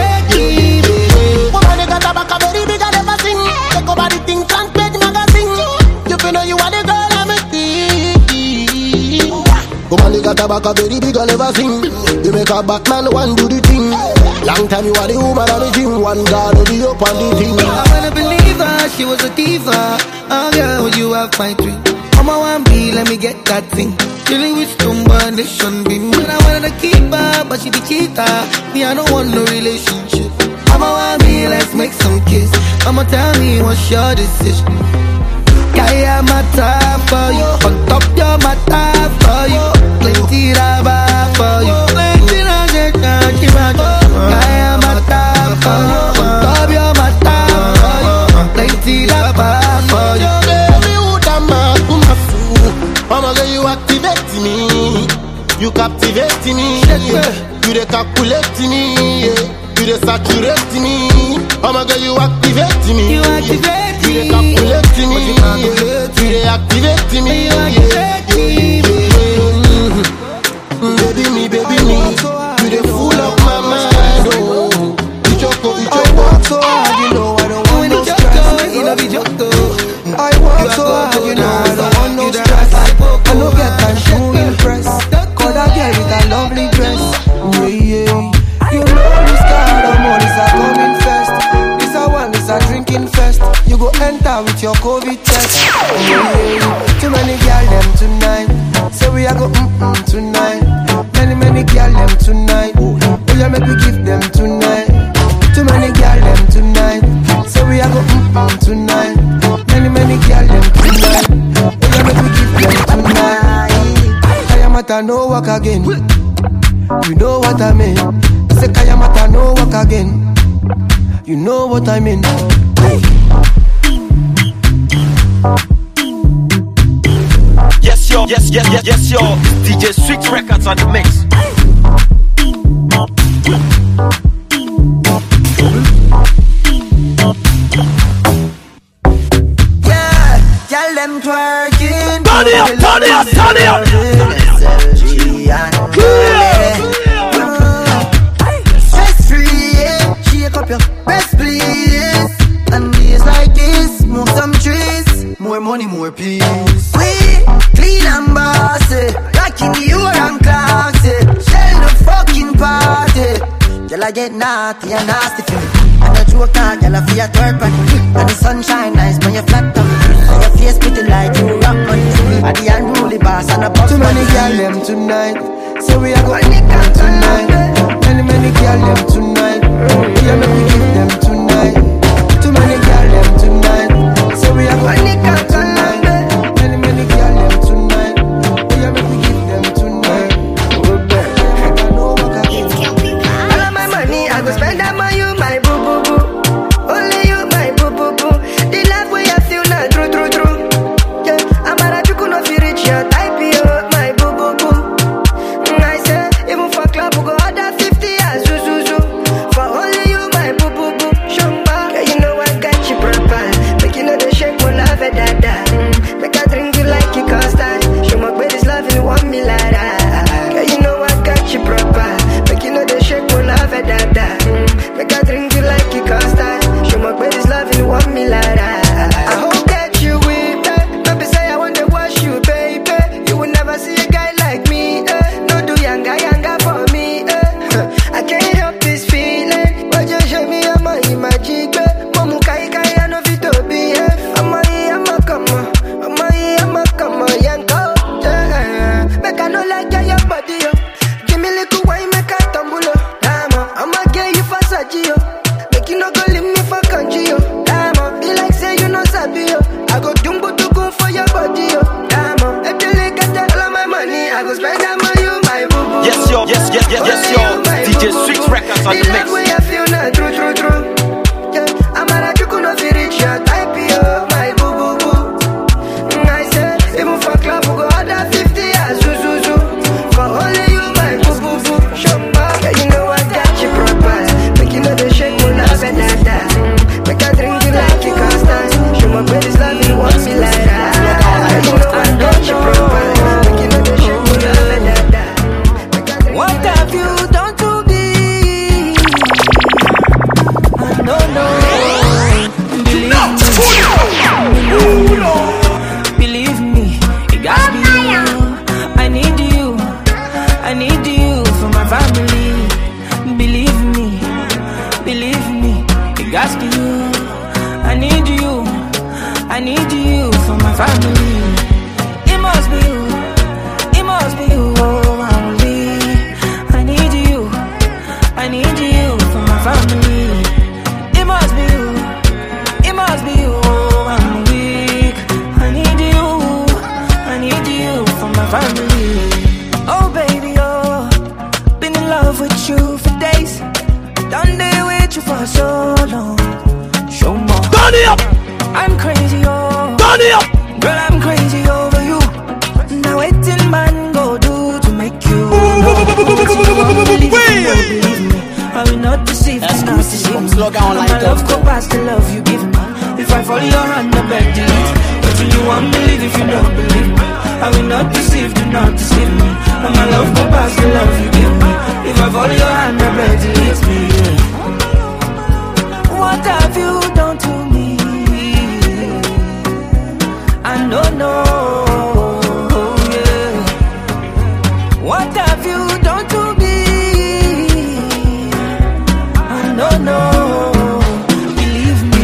Woman, you got a back a very big and never sing. Take over the thing, front page magazine. You feel know you are the girl I'm a tea. Woman, you got a back a very big and never sing. You make a Batman one do the thing. Long time you are the woman on the gym. One guard will be up on the thing. I wanna believe her, she was a diva. Oh girl, you have my dream. I'm a 1B, let me get that thing. Dealing with combination beam. But I wanted to keep her, but she be cheater. Me, I don't want no relationship. I'm a 1B, let's make some kiss. I'ma tell me what's your decision. Yeah, my time for you. On top, you're my time for you. Plenty raba for you. Plenty raba for you. Yeah, my time for you. On top, you're my time for you. Plenty raba for you. Baby, who da ma, who ma fool? I'ma get you activate me. You captivate me. You dey calculate me, yeah. You dey saturate me. Oh my girl, you activate me. You activate me. You dey calculate me, yeah. You dey activate me, yeah. Baby me, you dey full up my mind, oh. You choco. I work so hard, you know I don't want no stress. You know the joke. I work so hard, you know I don't want no stress. I no get time to impress. Cause that girl with a lovely dress. Yeah. You know this kind of money is a coming fest. This a one, this a drinking fest. You go enter with your COVID test. Yeah. Too many girl them tonight. Say we a go tonight. Many girl them tonight. Oh yeah, make we give them tonight. Too many girl them tonight. Say we a go tonight. Many girl them tonight. Oh yeah, make we give them tonight. Kayamata no work again. You know what I mean. Say Kayamata no work again. You know what I mean. Yes, yo. DJ Switch Records on the mix. Yeah, tell them twerking. Turn it up. Stress free, yeah. Shake up your best please. And days like this, move some trees. More money, more peace. We clean and bossy, rocking the Oran classy. Shell the fucking party. Girl I get naughty and nasty for me. And the joke now, girl I feel a twerk on me. And the sunshine nice when you flat on me. And your face pretty like you rock money. And the unruly boss and the boss. Too many girl them tonight. So we are going tonight. Many girl them tonight. Yeah, make we give them tonight. Too many girl them tonight. So we are going tonight. Many girl them tonight. Yeah, make we give them tonight. All of my money I go spend them on you, my boo boo boo. Only you, my boo boo boo. The love way I feel now, true. Yeah, I'm a rajuku no fi reach your type, yo, my boo boo boo. I say, even for club we go order 50 as zoo. For only you, my boo boo boo. Shumba, yeah, you know I got you proper. Make you know the shake will love it, dada. Make I drink you like you custard. Show my baby's love and you want me like that. Yeah, you know I got you proper. Make you know the shake will love it, dada. Make I drink you like you custard. Show my baby's love and you want me like that. I hope that you with me. Don't be say I want to wash you, baby. You will never see a guy like me. No do yanga for me. I can't help this feeling. But you show me I'm a magic. Momu kai I know fit to be. I'm a come on, yanko. Make I know like your body. Give me little wine, make I tumble. I'ma get you for Sajio. Make you no go leave me for country. Be like say you know Sabio. I go dumbo to go for your body. If you like all of my money, I go spend them on you, my boo boo. Yes, yo. DJ Switch Records on the The mix. way I feel now, true. Yeah, I'm a rajuku no fi reach your type, yo, my boo boo boo. I say, even for club we go order 50 as zoo. For only you, my boo boo boo. Shumba, yeah, you know I got you proper. Make you know the shake will love it, dada. Make I drink you like you custard. Show my baby's love you want me like that. Yeah, you know I got you proper. Make you know the shake will love it, dada. What have you done to me? I don't know. Believe me, it got me. I need you for my family. Believe me, it got you. I need you for my family. It must be you, oh, only. I need you for my family. It must be you, oh, I'm weak. I need you for my family. Oh baby, oh, been in love with you for days. Done day with you for so long. Show more. Turn it up. I'm crazy, oh. Turn it up. Girl, I'm crazy over you. Now waiting man go do to make you. And my love go past the love you give me. If I follow your hand, my breath hits me, yeah. What have you done to me? I don't know, yeah. What have you done to me? I don't know. Believe me,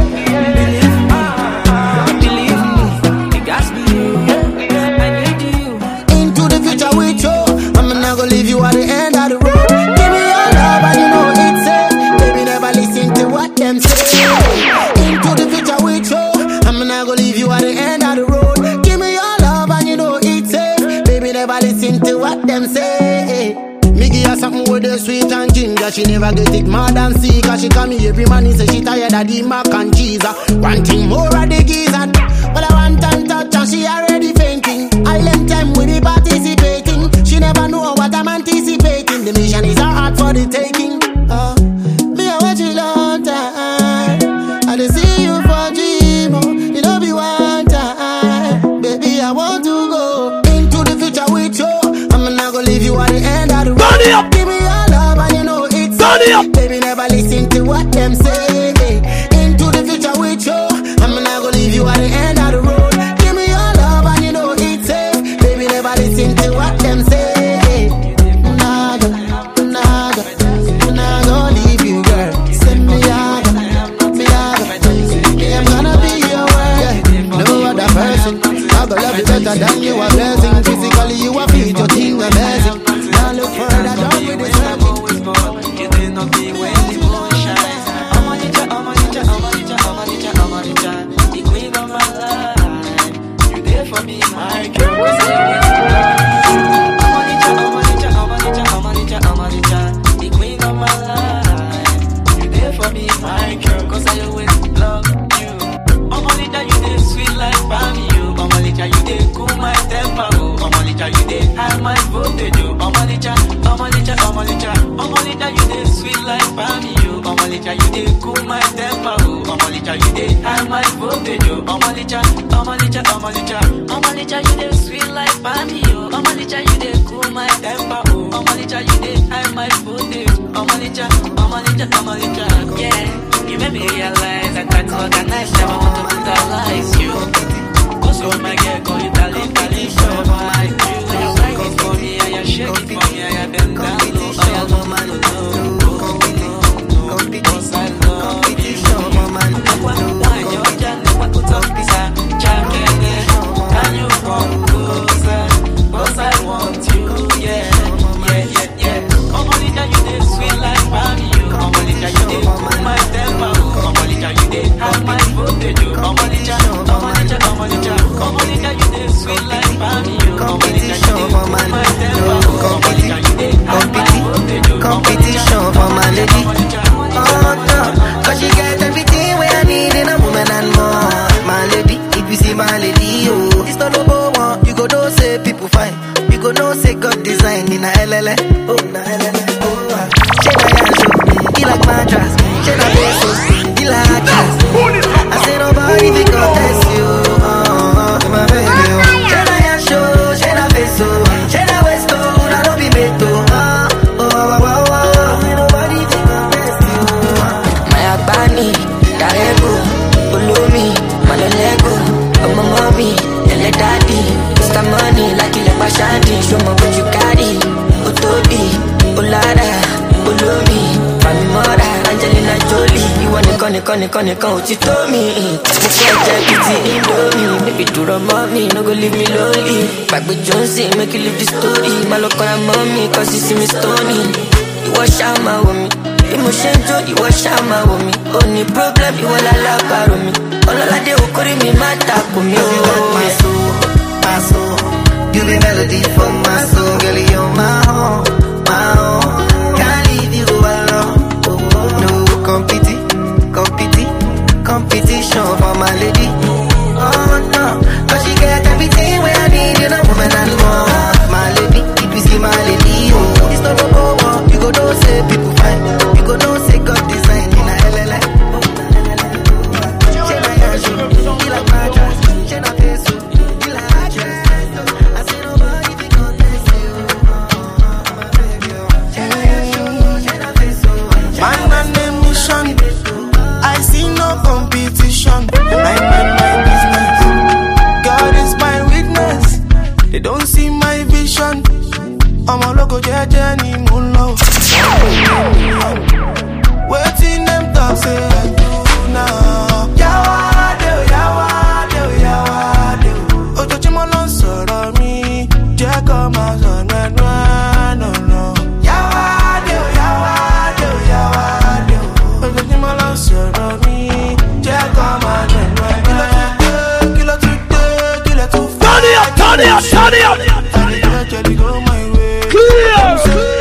it got me you. I need you. Into the future with you, I'm not gonna leave you at the end of the road. Give me your love and you know it's safe. Baby, never listen to what them say. Into the future with you, I'm not gonna leave you at the end of the road. Give me your love and you know it's safe. Baby, never listen to what them say. Me give her something with the sweet and ginger. She never get it mad and see. Cause she come here every man, he say she tired of the mac and cheese. One thing more of the geezer. Well, I want and touch and she already fainting. Island time we be participating. She never know what I'm anticipating. The mission is hard for the taking. Me I watch you long time. I dey see you for dream. You know be one time. Baby, I want to go into the future with you. I'm not gonna leave you at the end of the road. Give me your love and you know it's safe. Baby, never listen to what them say. Into the future with you, I'm not gonna leave you at the end of the road. Give me your love and you know it's safe. Baby, never listen to what them say. Nah, gonna leave you, girl. Send me out, I'm gonna be your world. No other person, I gonna love you better than you are blessing. Physically, you are fit, your thing amazing. Now look further down with this circle. You did not be when the moon shines. I'm on it, the queen of my life. You there for me, my girl. Cause I I'm on it, the queen of my life. You there for me, my girl. Cause I always love you. I'm on it, you there sweet like Bambi, you. I'm on it, you there cool my temper, oh. I'm on it, you there high my voltage, you. I'm on it, you there sweet like Bambi, you. I'm on it, you there cool my temper, oh. I'm on it, you there high my voltage, you. I'm on it, you there sweet like Bambi, you. I'm on it, you there cool my temper, oh. I'm on it, you there high my voltage. I'm on it, yeah. You made me realize I can't organize, never want to brutalize you. So my girl, call you Tali, show my you. You like it for me, and you shake it for me, and you bend down low. Oh, you love my love, cause I love you. Why you can't never put up this champion? Can you come closer? Cause I want you, yeah. Come on, you did sweet like Bambi, you. Come on, you did my temper, come on, you did have my voltage, you. Come on, you did sweet like Bambi, you. Come on, you did my temper, come on, you did have my voltage, you. Competition for my lady. Oh no, cause she get everything where I need in a woman and more. My lady, if you see my lady, oh, it's not number one. You go know say people fine. You go know say God design in a LLA. Oh, na LLA. Oh, she my show. He like mattress. She na peso. He like gas. I say nobody fi contest you. My baby. She na show. She na peso. She na westo. Na no be meto. Nobody fi contest you. My Abani, Darego, Ulumi, Malolego, my mommy, and the daddy. Mr. Money, like you like my shanty. Show me what you carry. Otodi, Olara, Ulumi, Mami Mora, Angelina Jolie. You want to con, what you told me. Muka jabiti Indomie. Baby, do the mommy, no go leave me lonely. Back with Jonesy, make you live the story. Malokona mommy, cause you see me stony. You wash out my woman. Emotion joy, you wash out my woman. Only problem, you all allow for me. All I do, call me mata for me. You want my soul, my soul. You be melody for my soul, girl. You're my home, my own. Can't leave you alone. No competition for my lady. Oh no, cause she get everything where I need in a woman and more. My lady, if you see my lady, oh, it's not number one. You go know say people fine. You go know say God design in a LLA. She my show, he like my dress. She na face, he like my dress. I say nobody fi contest you. I'm a local Jenny Mulo. Waiting them talk say I do now. Yawade, yawade, yawade. Ojo chimo lon sọ̀rọ̀ mi, jẹ́ kó máa sọ no no. Yawade, yawade, yawade. Ojo chimo lon sọ̀rọ̀ mi, jẹ́ kó máa no. Kilo tu turn it up, turn it up, turn it up. Jelly go my way. Clear.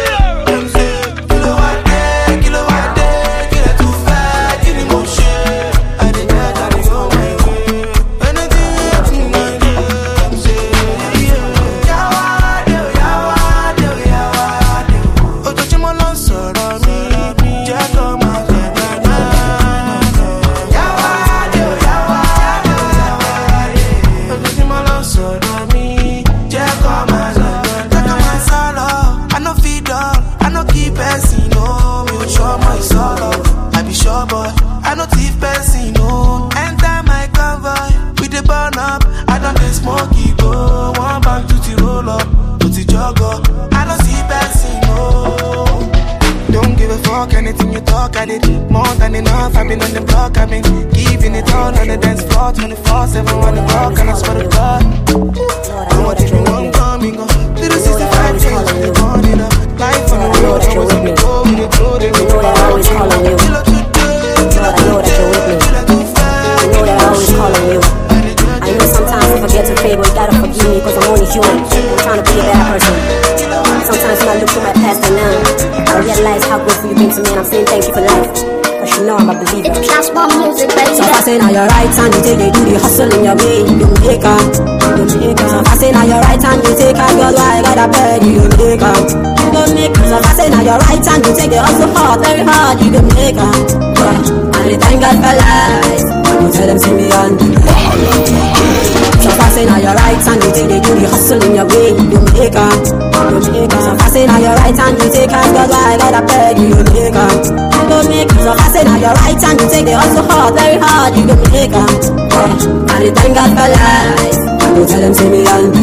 Anything you talk, I did more than enough. I've been on the block, I've been giving it all on the dance floor, 24/7 on the clock, and I swear to God, I want you to run coming up. Little 65 days in the morning up. Life on the road, I was in the go with the flow. They know that I always call on you. I know that you're with me. I know that I always call on you. I know sometimes I forget to pray, but you gotta forgive me, cause I'm only human. I'm trying to be a better person. Sometimes when I look through my past and now, I realize how grateful you've been to me, and I'm saying thank you for life. Cause you know I'm a believer. That's more music, baby. So if I say now your right hand, you take it, do the hustle in your way, you make up. So if I say now your right hand, you take out your life, I gotta beg you, you make up. So if I say now your right hand, you take it hustle hard, very hard, you can make up. And I thank God for life. You tell them see me on the so if I say now your right hand, you take it, do the hustle in your way, you make up. So if I say now your right hand, you take out your life, I gotta beg you, you make up. So if I say now your right hand, you take the hustle hard, very hard, you can make up. And I thank God for life. You tell them see me on the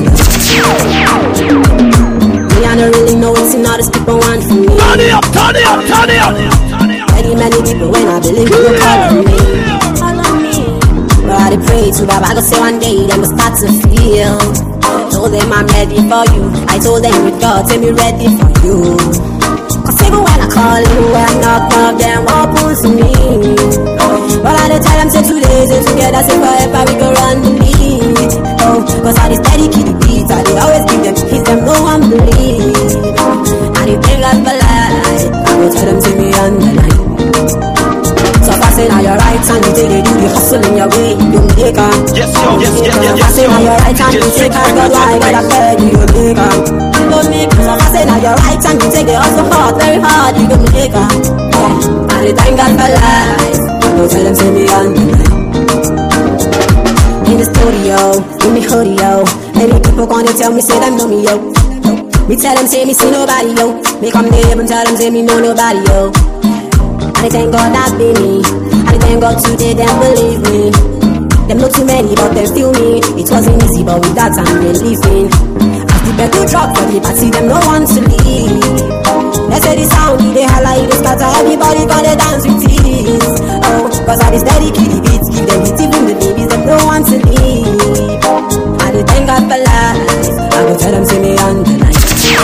me, I don't really know what's in all these people want from me. Turn it up, turn it up, turn it up. Many people when I believe you will call on me. But I pray to Baba, I go say one day them will start to feel. Told them I'm ready for you. I told them with God, say me ready for you. Cause even when I call you, when I knock up, them won't pull to me. But I tell them say 2 days and together, say forever we go run the lead. Oh, cause all these steady kitty beats, I they always give them hits, them no one believe. And they bring us for life, I go tell them see me on the line. So if I say now your right hand, you take it, do the hustle in your way, you make up. Yes, yo, yes. If I say now your right hand, you take out your life, I gotta beg you, you make up. So if I say now your right hand, you take it hustle hard, very hard, you can make up. And they thank God for life, don't tell them see me on the line. In the studio, in the hoodie, yo. Many people gonna tell me, say them know me, yo. Me tell them, say me see nobody, yo. Me come there and tell them, say me know nobody, yo. And I thank God that be me. And I thank God today, them believe me. Them not too many, but them feel me. It wasn't easy, but with that time, they living. As the bed to drop for the party, them no one to leave. They say the sound, they holla, they scatter, everybody gonna dance with ease. Oh, cause all this steady kitty beats, give them hit, even the babies, them no one to leave. And they thank God for life, I go tell them, see me on the night.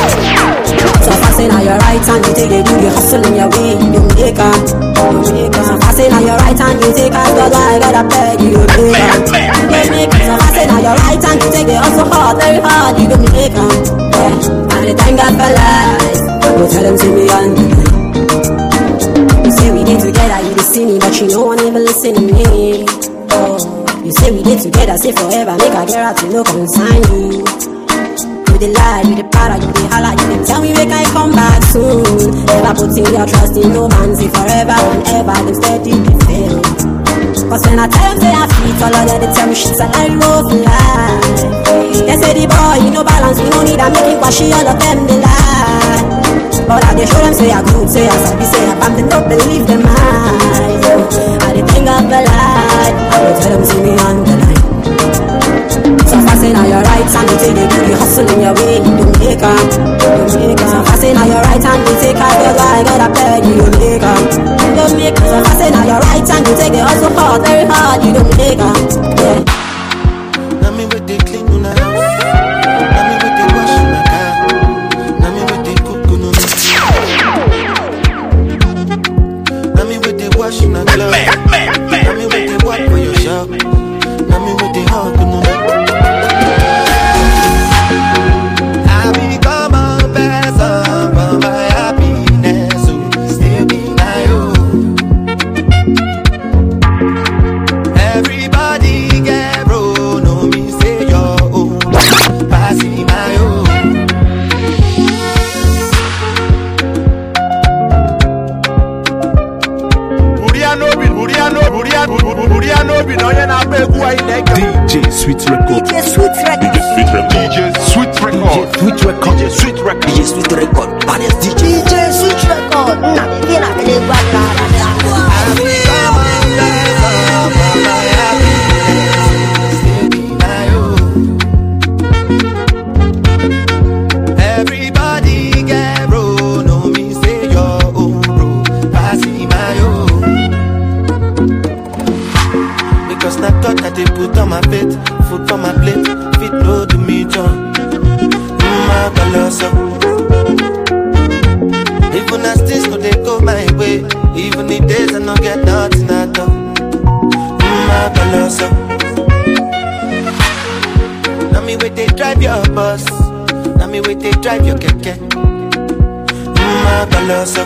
So if I say now your right hand, you take it, do the hustle in your way, you make up. So if I say now your right hand, you take out your life, I gotta beg you, you make up. So if I say now your right hand, you take it hustle hard, very hard, you can make up. And they thank God for life, I go tell them see me on the night. You say we did together, you dey see me, but you no one even listen to me. Oh, you say we did together, say forever, make a girl out to no consign you. You dey lie, you dey para, you dey holla, you dey tell me make I come back soon. Never putting your trust in no man, say forever and ever, them steady they fail. Cause when I tell them say I fit, all of them they tell me shit's a lie, no life. They say the boy, you no balance, you no need a make it washy, all of them they lie. But I they show them say I good, say I sabi, say I bam, they don't believe them eyes. I they think of a lie, I go tell them see me on the line. So if I say now your right hand, you take it, do the hustle in your way, you make up. get a bed, you don't make out. You don't make it. So if I say now you're right and you take it also hard, very hard, you don't make out. Yeah. Now me with the clean on the house. Now me with the wash on the car. Now me with the cook on the now me with the wash in the glove. Now me with the wipe for your shop. Now me with the hug on the I become a person for my happiness. So still be my own. Everybody get roll, no me say your own. Passing my own. DJ Sweet Record. DJ Sweet Record. DJ Sweet Record. DJ Sweet Record. Sweet Record. DJ Sweet Record. DJ Sweet Record. Baddest DJ. DJ Sweet Record. Na begin at the Everybody get roll, no me say your own, bro. Passing my own. Because not God that they put on my plate, food on my plate, fit no to me, John. My colosso. Even as things no they go my way, even the days I don't get nothing at all. My colosso. Now me wait they drive your bus, now me wait they drive your keke. My colosso.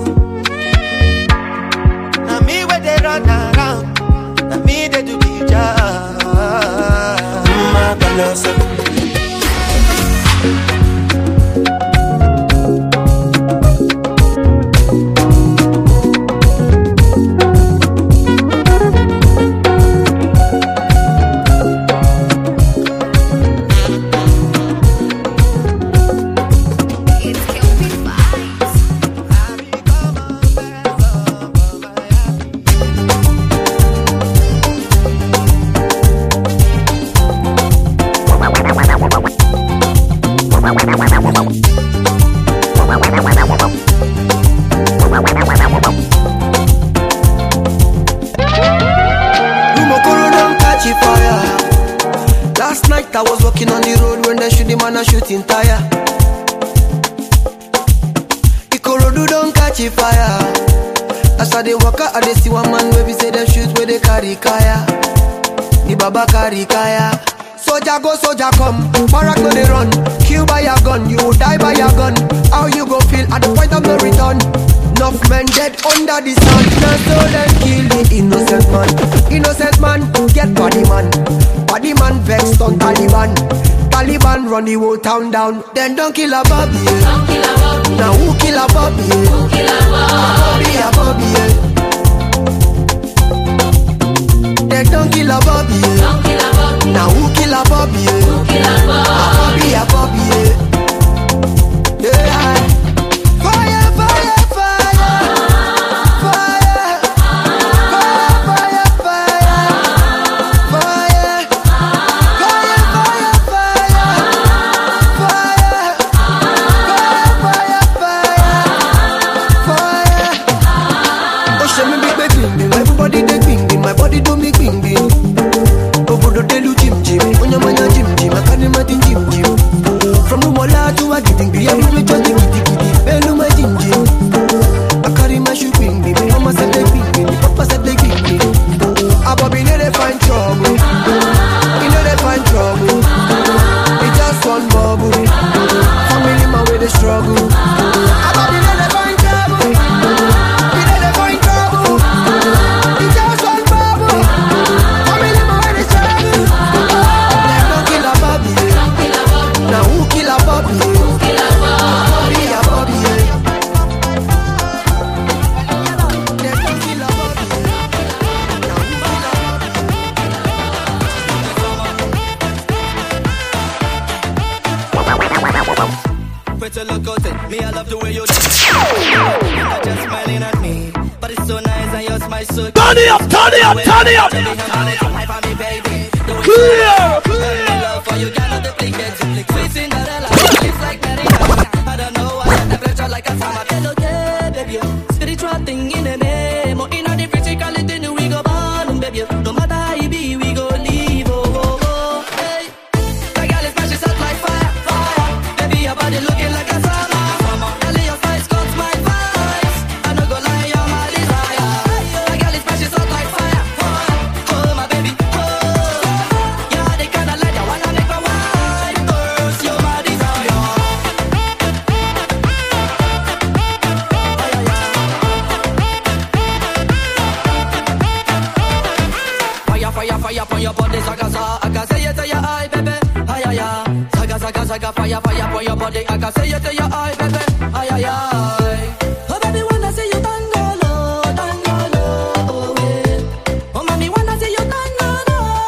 Now me wait they run around. Now me they do the job. My colosso. I was walking on the road when they shoot the man a shooting tire. Ikorodu don't catch a fire. As I dey walk out, I dey see one man where we say them shoot where they carry kaya. The baba carry kaya. Soldier go, soldier come. Barak no they run. Kill by your gun, you will die by your gun. How you go feel at the point of no return? Enough men dead under the sun. Now so them kill the innocent man. Innocent man, get body man. Body man vexed on Taliban. Taliban run the whole town down. Then don't kill a Bobby, yeah. Now who kill a Bobby, yeah? A Bobby, yeah. Then don't kill a Bobby, yeah. Now who kill a Bobby, yeah? A Bobby, yeah. Yeah. Fire, fire, fire. Fire. Fire, fire, fire. Everybody they bing bing, my body do me bing bing. Obodo tell you Jim Jim, Onyamanya Jim Jim, I can't imagine Jim Jim. From Rumola to Agiting, be every place just the kitty kitty. Bello my Jim Jim. I carry my shoe bing bing, mama said they bing bing, papa said they bing bing. A Bobby know they find trouble, he know they find trouble. He just one bubble, family man with the struggle. A Bobby know they find trouble, he know they find trouble. He just one bubble, family man with the struggle. Them don't kill a Bobby, now who kill a Bobby? Bobby a Bobby. Them don't kill a Bobby, now who kill a Pretty look out it, me I love the way you do. You're not just smiling at me, but it's so nice and your smile so. Turn it up, turn it up, turn it up. Clear, clear. Love for you cannot duplicate. Sweet Cinderella, it's like Mary. I don't know why I pleasure like a summer. Okay, baby, I got fire for your body. I can say it to your eye, baby. Ay, ay, ay. Oh, baby, wanna see you tango low, oh, yeah. Oh, mommy, wanna see you tango low.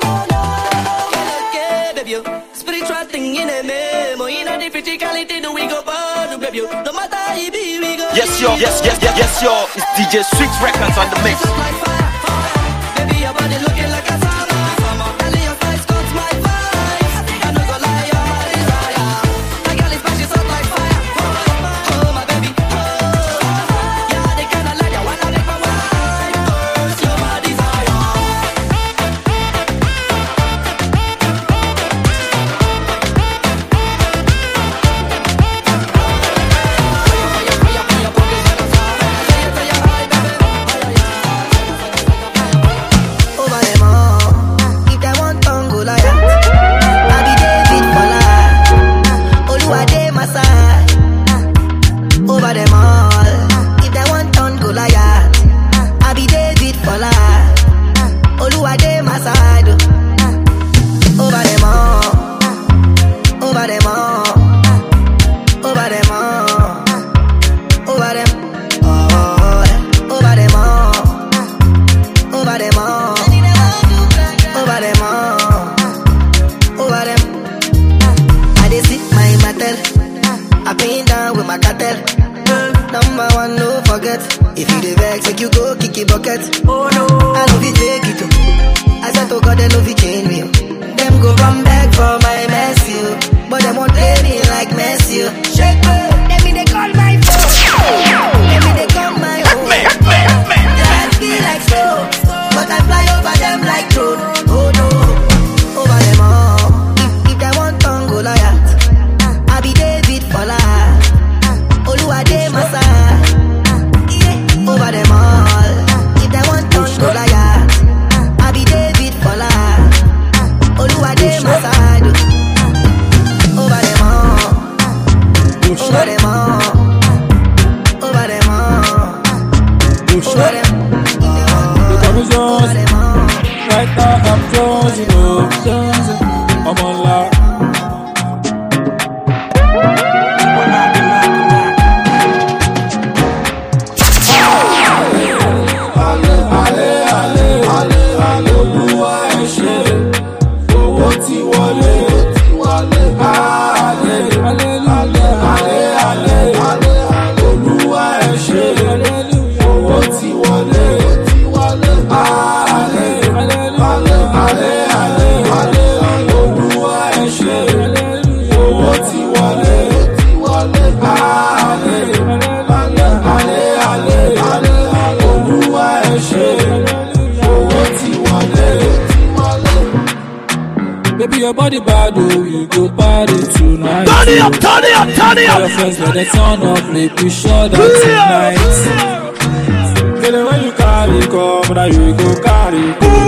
Okay, baby, spiritual thing in a memo. In a different physicality, do we go burn, baby? No matter how it be, we go. Yes, yo. It's DJ Sweet Records on the mix. Baby, your body looking like a summer. Tell your face, got my vibe. I know go lie, you're my desire. My girl is passion so like fire. Oh, my baby, oh. Yeah, they kinda like you, wanna make my wife. First, you're my desire. Over them all. If they want tongue, go like that. I be David for life. Oluwade my side. Over them all. If they want tongue, go like that. I be David for life. Oluwade my side. Over them all. Over them all. Over them all. Over them. Oh, over them all. Over them all. Over them all. Over them. I dey sit my matter. I been down with my cartel. Number one, no forget. If you dey vex, make you go kick your bucket. Oh no, I know we take it. I said to God, they know we change me. Them go run back for my mess, you. But them won't play me like Messi. Shake me, let me they call my phone. Let me they call my home. They feel like snow, but I fly over them like drone. Oh no, over them all. If they want tongue, go like that. I be David for life. Oluwade my side. Yeah, over them all. If they want tongue, go like that. I be David for life. Oluwade my side. Over them all. Over them all. Over them all. Over them. Right now I'm chosen, I'm on lock. Baby, your body bad, oh, you go party tonight. Turn it up, turn it up, turn it up. Your friends let the sun up, make you sure that tonight. Get it when you carry, come, now you go carry.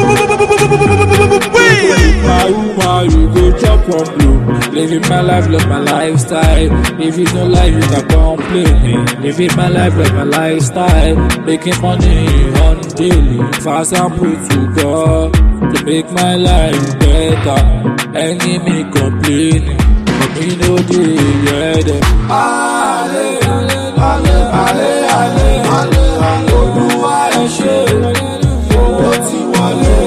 My woman, you go chop on blue. Living my life, love my lifestyle. If you don't like, you can complain. Living my life, love my lifestyle. Making money on daily, fast and put to God. To make my life better. Enemy complaining, but me no dey hear them. Ale, ale, ale, ale, ale, ale, Olúwa ẹ ṣé, owó ti wọlé,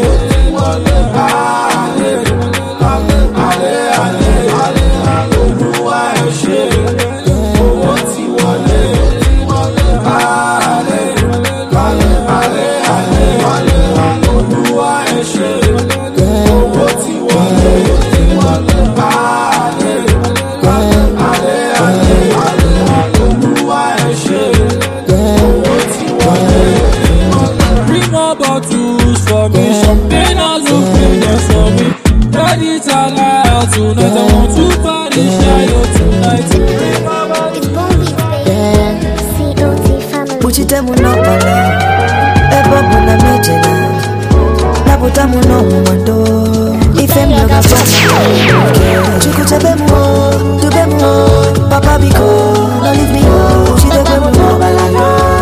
ale, ale, ale, ale, ale, Olúwa ẹ ṣé, owó ti wọlé, ale, ale, ale, ale, Olúwa ẹ ṣé, owó ti wọlé. Bring more bottles for me, champagne and look for me. Ready to lie tonight, I want to party shy tonight. Bring more bottles. Uchitemu no pala, ebo buna mejena. Nabutamu no mwando, ife myoga pala. Chukutebemu, tubemu, papa biko, no leave me go. Uchitebemu no balano.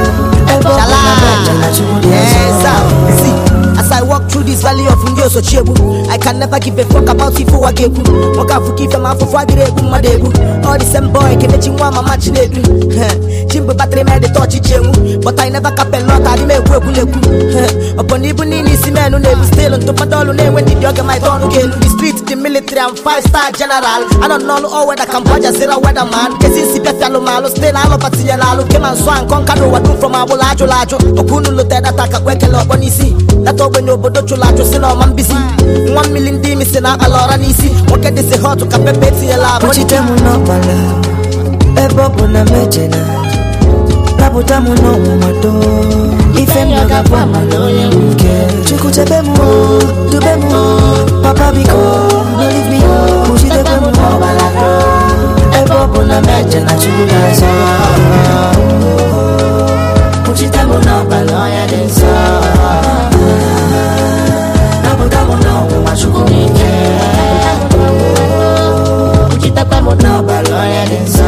Yes, see, as I walk through this valley of Indio, so chebu, I can never give a fuck about if you are gay. Moka fuki from Alpha Fagre, Madebu. All the same boy, can let you want my match. Jimbo battery made the touchy chemu, but I never cap a lot. I didn't work with you. Upon Ibuni, Siman, who never still on top of all name when the dog my turn again. The street, the military, and 5-star general. I don't know all whether Cambodia, Zera, weather man. Kasi si Petalo Malo, stay all of Patiala, came and swang, conquer what do from our Lajo Lajo. Okunu Lutera attack a Wekelo Bonisi. That over no Bodochulajo, Sino, man busy. 1 million demons in our Loranisi. What can they say how to Capepeti a lab? What you tell me no, my love? Ebo na mejena. Nabutamu no mato. Ife myoga kwa maloye wike. Chukutebe mo, tube mo. Papa biko, no leave me home. Kushitebe mo balako. Ebo na mejena chukuna so. Kuchitebe no baloye denso. Nabutamu no machukunike. Kuchitebe no baloye denso.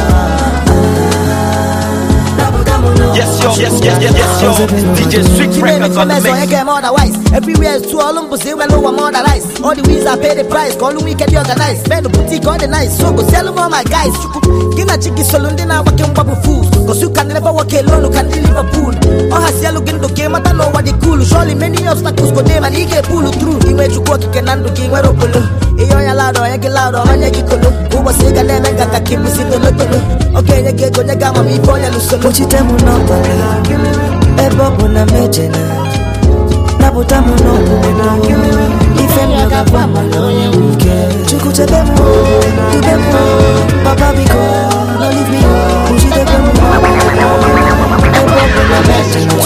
Yes, yo. DJ Sweet Records on the mix. Otherwise, everywhere is too Olympus, they will know I'm more than ice. All the wins I pay the price, call we can be organized. Spend the boutique all the nice, so go sell them all my guys. Gina Chiki Solundina, working bubble fools. Cause you can never walk alone, you can deliver pool. Oh, has yellow in the game, I don't know what they cool. Surely many obstacles go name and he can pull through. He made you go kick and undo king, where open. Iyo ya lado, ya gelado, manya gikolo. Uwa siga neme ngaka kimu sito lotono. Okay, ya gego nyagama miponya lusono. Kuchitemu no bala, ebo na mejena. Nabutamu no bala, ife myoga kwa maloye wike. Chukutebemu, tubemu, papa biko, no leave me home. Kuchitebemu, ebo na mejena.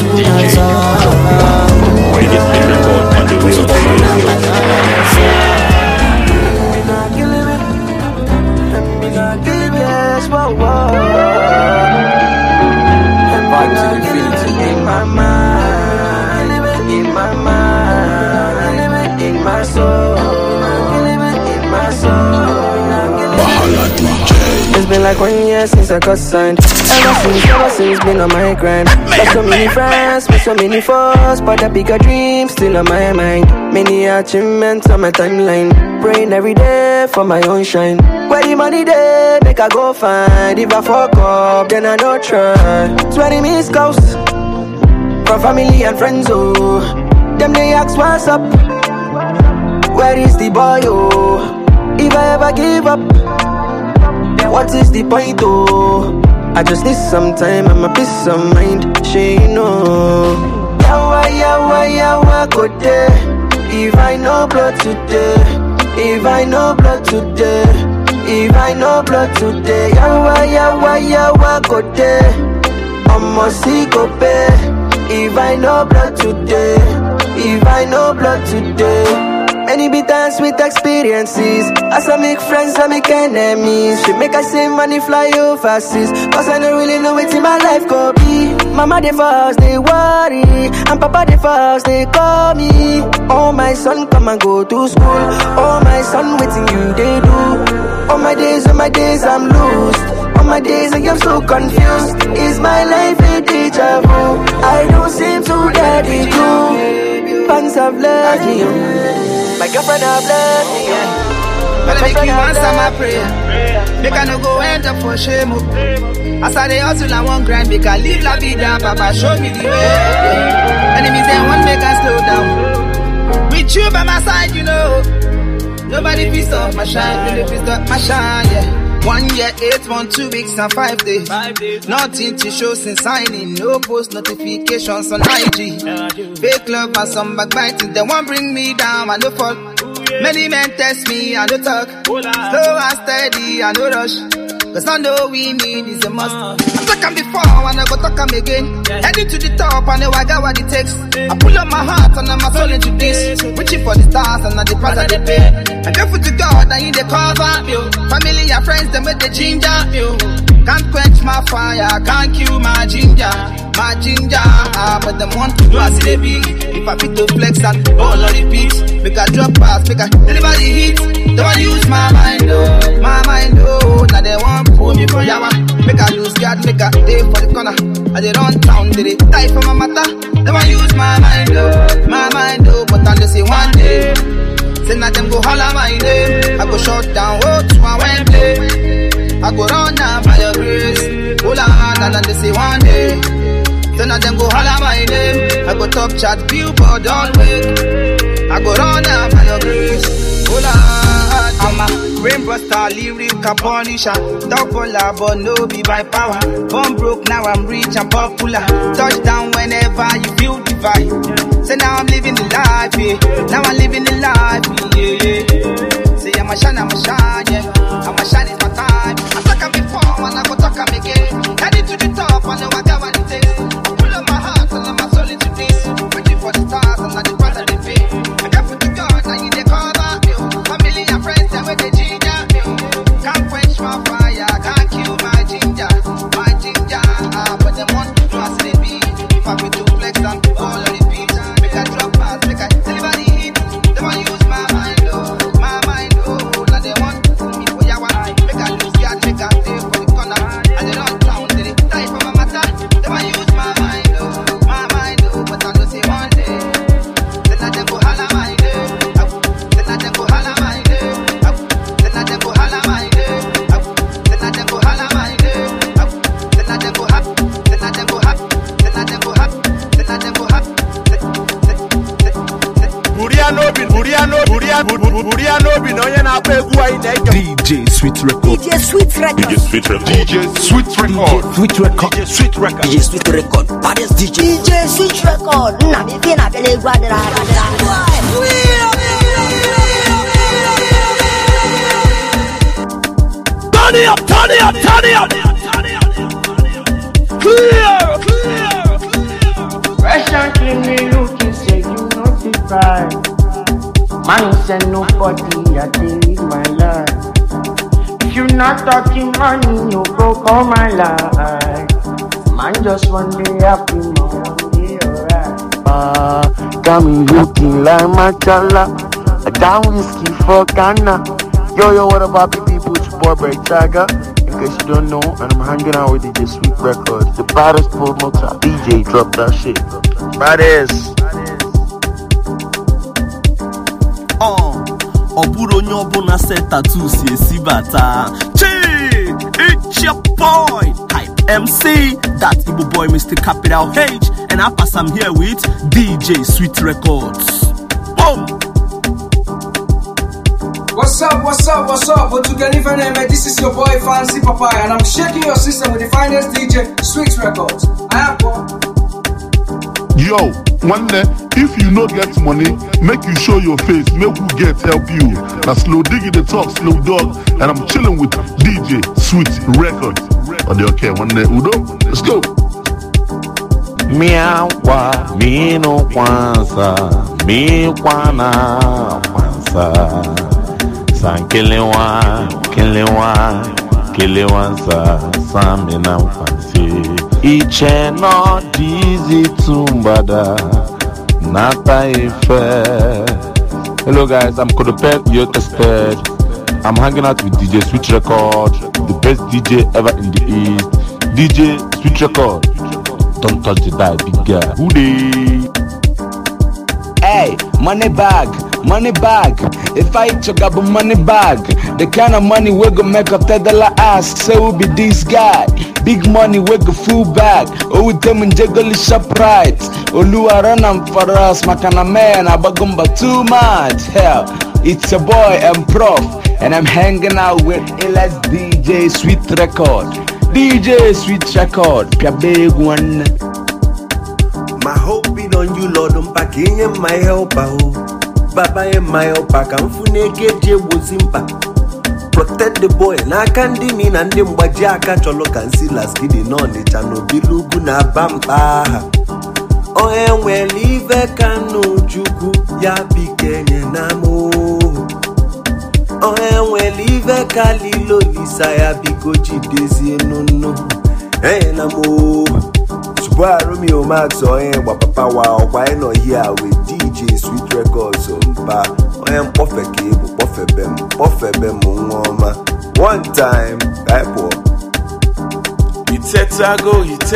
Kuchitebemu no bala. Whoa, whoa. And back to infinity in my mind, in my mind, in my soul, in my soul. It's been like 1 year since I got signed. Ever since been on my grind. Got so many friends with so many foes, but the bigger dreams still on my mind. Many achievements on my timeline. Praying every day for my own shine. Where the money there, make I go find. If I fuck up, then I don't try. 20 missed calls from family and friends, oh. Them they ask what's up. Where is the boy, oh? If I ever give up, then what is the point, oh? I just need some time and my peace of mind. She know. Yawa, yawa, yawa, go there. If I know blood today, if I know blood today, if I know blood today, yawa, yawa, yawa, go there. I'ma see go pay. If I know blood today, if I know blood today. Many be times with experiences. As I make friends, I make enemies. She make I save money, fly overseas. Cause I don't really know what's in my life go be. Mama they first, they worry. And Papa they first, they call me. Oh my son, come and go to school. Oh my son, waiting you, they do. All my days, I'm lost. All my days, I am so confused. Is my life a deja vu? I don't seem to get it too. Fans have left me. My girlfriend have left me, yeah. But make you answer my prayer. Make I no go end up for shame. As I dey hustle, I want grind. Make I live la vida, Papa show me the way. Enemies they want make I slow down. With you by my side, you know. Nobody feels off my shine, nobody feels off my shine, yeah. 1 year, 8 months, 2 weeks and 5 days. Nothing to show since signing. No post notifications on IG. Fake love and some backbiting. They won't bring me down, I no fall. Many men test me, I no talk. Slow and steady, I no rush. Cause I know we need is a must. I talk them before and I go talk them again. Heading to the top and I got what it takes. I pull up my heart and I'm soul into this. Reaching for the stars and the price that they pay. I'm grateful to God that He the cover me. Family and friends them with the ginger me. Can't quench my fire, can't kill my ginger. My ginger, but them want to do as they be. If I fit to flex and all on repeat, make I drop pass, make I deliver the heat. Don't want to use my mind, oh, my mind, oh. Now they want to pull me for yawa. Make I lose guard, make I stay for the corner. I they run town, they die for my matter. They want to use my mind, oh, but I just say one day. Say now them go holla my name. I go shut down, oh, to my Wembley. I go run now by your grace. Hold on, and they say one day. Say now them go holla my name. I go top chat, billboard all week. I go run now by your grace. Hold on. I'm a rainbow star, lyrical punisher. Double but no be by power. Born broke, now I'm rich and popular. Touchdown whenever you feel the vibe. Say now I'm living the life, yeah. Now I'm living the life, yeah, yeah. Say I'm a shine, yeah. I'm a shine, it's my time. I talk before and I go talk again. Heading to the top, I know I got what it takes. I pull up my heart and my soul into this. Waiting for the stars and the price that they pay. I got put the God, now you they cover me. Family and friends, they with the ginger me. Can't quench my fire, can't kill my ginger. My ginger, but them want to do as they be. If I be too flex and all of the beats. Make I drop pass, make I deliver the hit. They want use my mind, oh. Like they want me for your one. Make I lose God, make I stay for the corner. And they don't down, they die for my matter. They want use my mind, oh. But I don't say one day. Then I go holla my day. Then I go holla my day. Then I go holla my day. Then I go holla my day. Then I go hop. Then I go hop. Then I go hop. Then I go hop. DJ Sweet Record. DJ Sweet Record. DJ Sweet Record. DJ Sweet Record. Sweet Record. DJ Sweet Record. DJ Sweet Record. Baddest DJ. DJ Sweet Record. Na me fina bele guadra. Turn it up, turn it up, turn it up. Clear, clear. Fresh and clean, me looking, say you notified. Man said nobody, I did live my life. If you not talking money, you broke all my life. Man just one day happy, one day alright. Got me looking like Machala. A down whiskey for Ghana. Yo, what about the people? It's your boy Break Tiger. In case you don't know, and I'm hanging out with DJ Sweet Records, the baddest promoter. DJ, drop that shit. Baddest. Oburo nyobo na set tattoo si esibata. Hey, it's your boy, Hype MC. That Igbo boy, Mr. Capital H, and I pass I'm here with DJ Sweet Records. Boom. What's up, what's up, what's up? But to get even name, this is your boy Fancy Papaya, and I'm shaking your system with the finest DJ, Sweet Records. I am one. Yo, one day, if you no get money, make you show your face, make who get help you. Now slow dig in the top, slow dog, and I'm chilling with DJ Sweet Records. Are they okay? One day, Udo, let's go. Miawa, mi no kwanza, mi kwana kwanza. San kelewa, san mina mfansi. Iche no dizi tumbada, nata ife. Hello guys, I'm Kodopet, you're tested. I'm hanging out with DJ Sweet Record, the best DJ ever in the East. DJ Sweet Record. Don't touch the dial, big guy. Who dey? Hey, money bag. If I eat your gabba money bag, the kind of money we go make a $10 ask. Say we be this guy. Big money we go full bag. Oh, we tell me jiggle shop right. Oluwa run am for us, makana man, abagumba too much. Hell, it's your boy M Prof, and I'm hanging out with LS DJ Sweet Record. DJ Sweet Record, the big one. My hope be on you, Lord. I'm packing in my helper. Baba in my helper. Can funeke je wozimpa. Protect the boy. Na kandi ni na ndi mbajaka cholo kansila skidi no ni chano bilugu na bamba. Oenwe live kanu jugu ya bikenye namo. Oenwe live kalilo lisa ya bikoji dezi enono. Namo. Subwa Romeo Max Wapapa wa no here with DJ Sweet Records mpa perfect bem ngoma one time type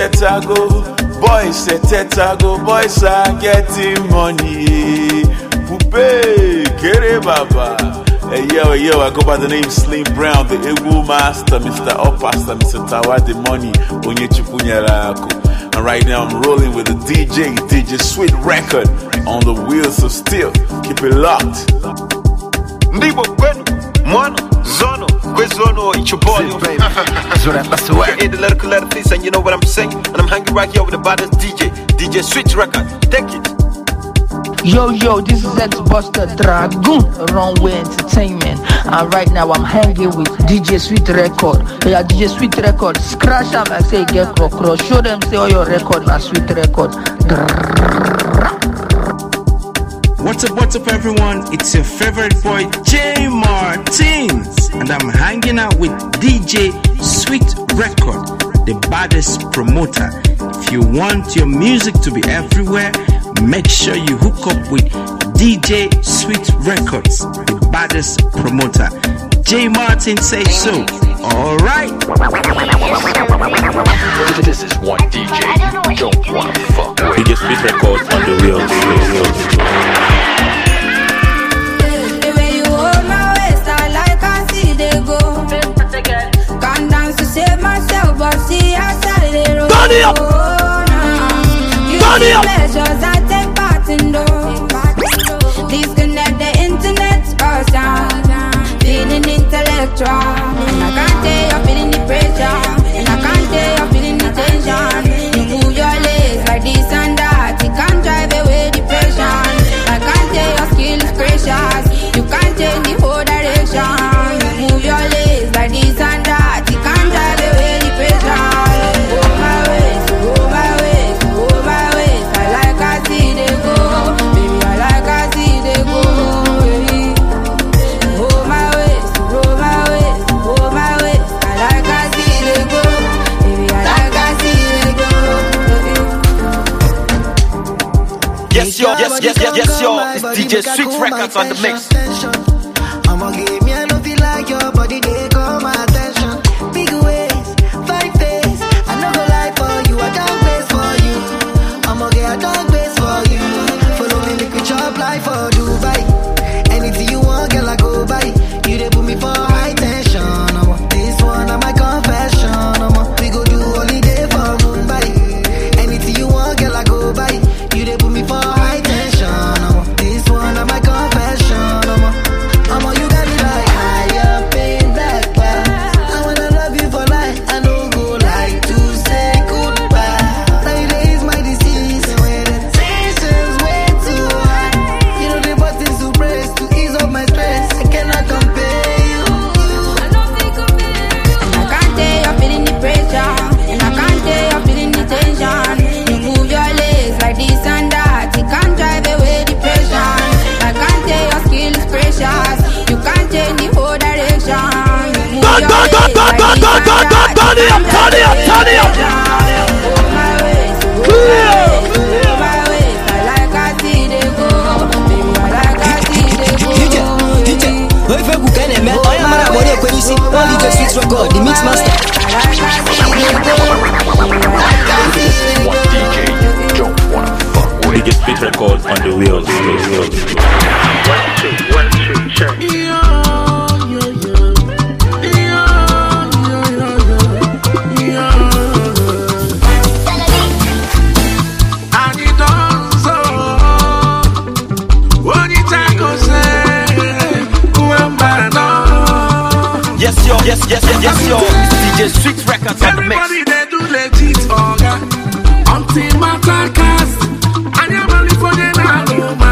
Itetago boys are getting money Poupée, Kere Baba. Hey yo, I go by the name Slim Brown, the Ewu Master, Mr. Opasta, Mr. Tawadi Money, Onye Chupunyarako. And right now I'm rolling with the DJ Sweet Record on the wheels of steel. Keep it locked. Ndibo kwenu, Mono, Zono, Kwezono, it's your boy. In the letter please, and you know what I'm saying. And I'm hanging right here with the baddest DJ Sweet Record. Take it. Yo, this is X-Buster Dragoon, Runway Entertainment. And right now I'm hanging with DJ Sweet Record. Yeah, DJ Sweet Record. Scratch them and say get cross. Show them say all your record na Sweet Record. What's up everyone? It's your favorite boy J Martins. And I'm hanging out with DJ Sweet Record, the baddest promoter. If you want your music to be everywhere, make sure you hook up with DJ Sweet Records, the baddest promoter. J Martin say so. Alright. This is one DJ you don't want to fuck with. DJ Sweet Records on the wheels. The way you hold my waist, I like I see they go. Can't dance to save myself, but see how sad they roll. Pleasures I take part in those. Disconnect the internet, feeling intellectual. And I can't tell you're feeling the pressure. And I can't tell you're feeling the tension. You move your legs like this and that. You can't drive away depression. I can't tell your skill is precious. You can't change the whole direction. You move your legs like this and that. You can't drive away depression. Oh my ways, oh my ways, oh my ways. I like I see they go. Baby, I like I see they go. Oh my ways, oh my ways, oh my ways. I like I see they go. Baby, I like I see they go. Yes, yo. It's DJ Sweet Records on the mix. I'ma give me a love feel like your body, they call my attention. Big ways, 5 days. I no go lie for you, I don't place for you. I'ma get a dog place for you. Follow me, make we chop life for Dubai. Anything you want, girl, I go buy. You they put me for high tension. This one of my confession. We go do holiday for Mumbai. Anything you want, girl, I go buy. You they put me for high tension. This one of my confession. You got me like higher pain black bar. I wanna love you for life. I don't go like to say goodbye. Nowadays my disease when the tension's way too high. You know the buttons to press to ease up my stress. I cannot compare you. And I can't tell you're feeling the pressure. And I can't tell you're feeling the tension. You move your legs like this and that. You can't drive away depression. I can't tell your skill is precious. You can't change the whole direction. You move your legs like this and that. Turn it up. Oh my ways, oh my ways. I like I see they go. Baby, I like I see they go. DJ, if you can make all your money, when you see all DJ Sweet Record, the mix master. DJ Sweet Records on the wheels. 1, 2, check. Yes, yo. It's DJ Sweet Records on the mix. Everybody they do legit, until my cast. And your money for the now,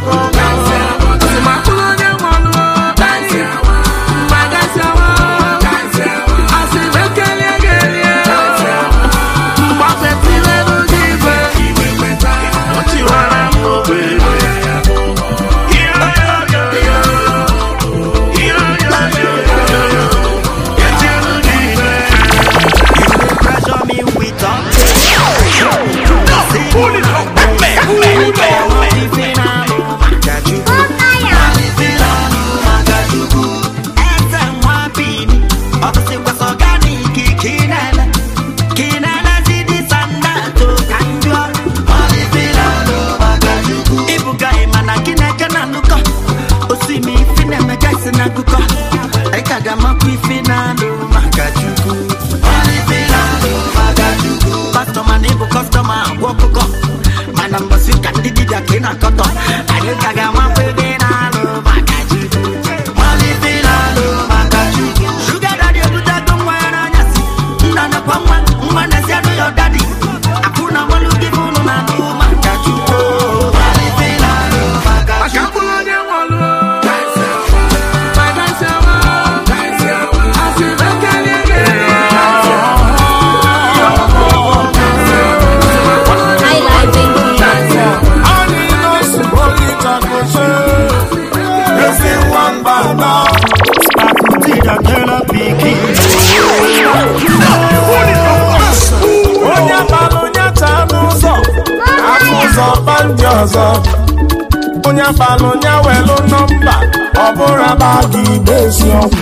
Onye abalị onye welu nọmba ọ bụrụ abaghị ibezi ọgwụ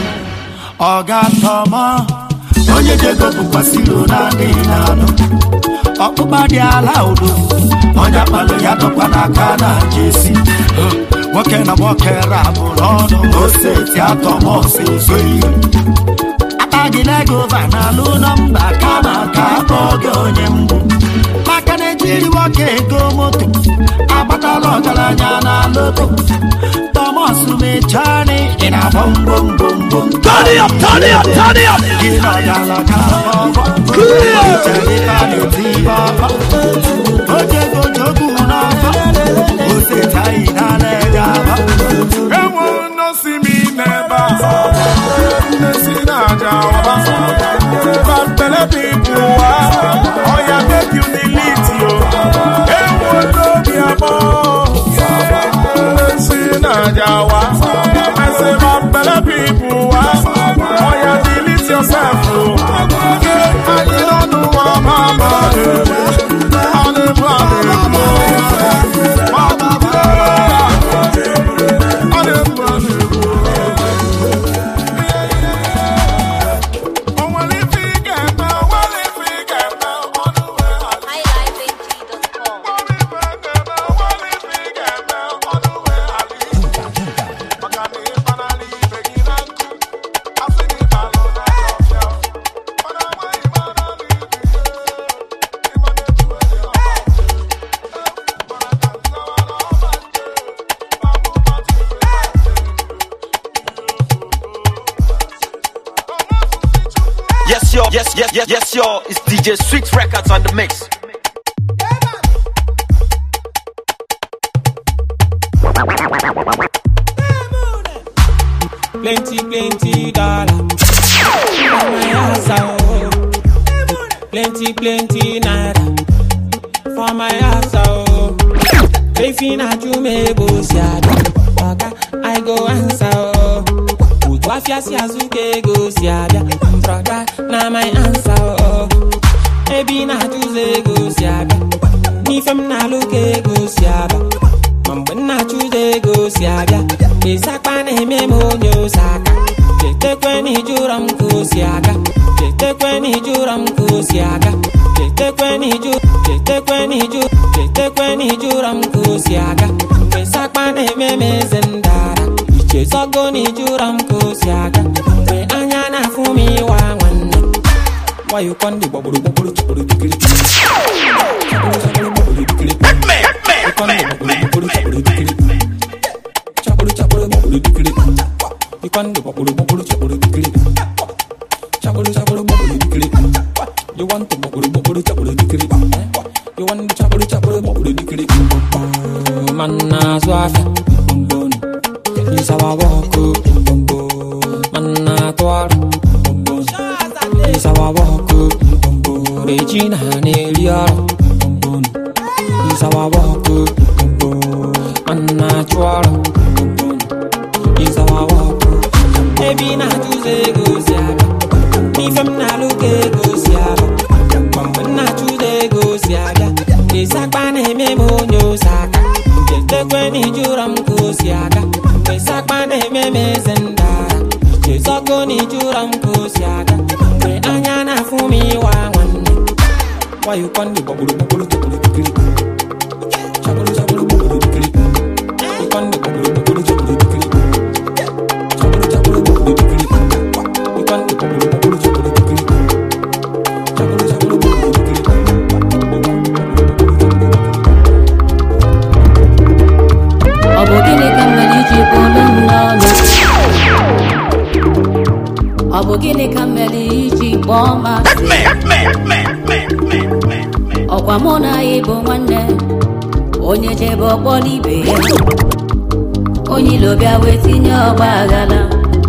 ọ ga-atọmọ onye jego bụkwasịrị na-adị n'anụ ọkpụkpa dị ala udo onye abalị ya dọkwa n'aka na jesi nwoke na nwoke rabụ n'ọnụ oseti atọmọsị ezoghị akpaghị legova na alụ nọmba kama ka akpọọ gị onye mbụ maka na ejiri nwoke ego moto abatala ọgaranya na loto Thomas mechani in a bom bom bom bom. Turn it up, turn it up, turn it up. Get on your Yes, yo, it's DJ Sweet Records on the mix. Plenty dollar for my house, oh. Plenty naira for my house, oh. If you not you may go see I go answer, oh. Wafia si azuke go si abia brother na my answer oh ebi na choose go si abia ni fem na look go si abia mambo na choose go si abia isakpa na me monyo saka tete kweni juram go si aga tete kweni juram go si aga tete kweni juram go si aga isakpa na me zendara Chesogo ni juram kosiaga we anya na fumi wa wanne why you con the bubble tikiri you want the bubble tikiri you want the chabulu bubble tikiri man na swafa follow. It's our walk. Maybe not to say go siaga. If I'm not looking go siaga. Not to say go siaga. It's a bane me monyo saka. Just the when you ram go siaga. It's a bane me zendara. Just a go ni juram go siaga. We anyana fumi wa one. Why you can't be bubble bubble to the clip? Chabulu chabulu bubble to the clip. You can't be bubble bubble to the clip. Chabulu chabulu bubble to the clip. You can't be bubble bubble to the clip. Chabulu chabulu bubble to the clip. Abogine kameli jibolo nono. Abogine kameli jiboma. Ọkwa mụ na ịbụ nwanne onye jebe ọkpọrọ ibe ya onye ilo bịa wee tinye ọgba aghara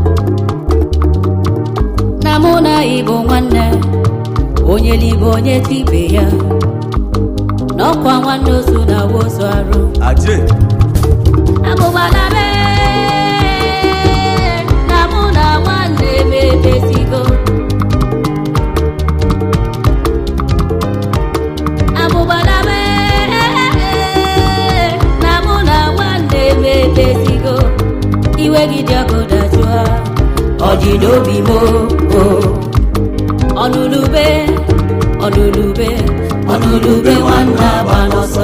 na mụ na ịbụ nwanne onye libe onye tibe ya n'ọkwa nwanne ozu na wozu arụ abụbala na mụ na nwanne mebesigo iwe gị dị ọkụ dajụa ọ dị n'obi mo ọnụlube ọnụlube ọnụlube nwanne agba n'ọsọ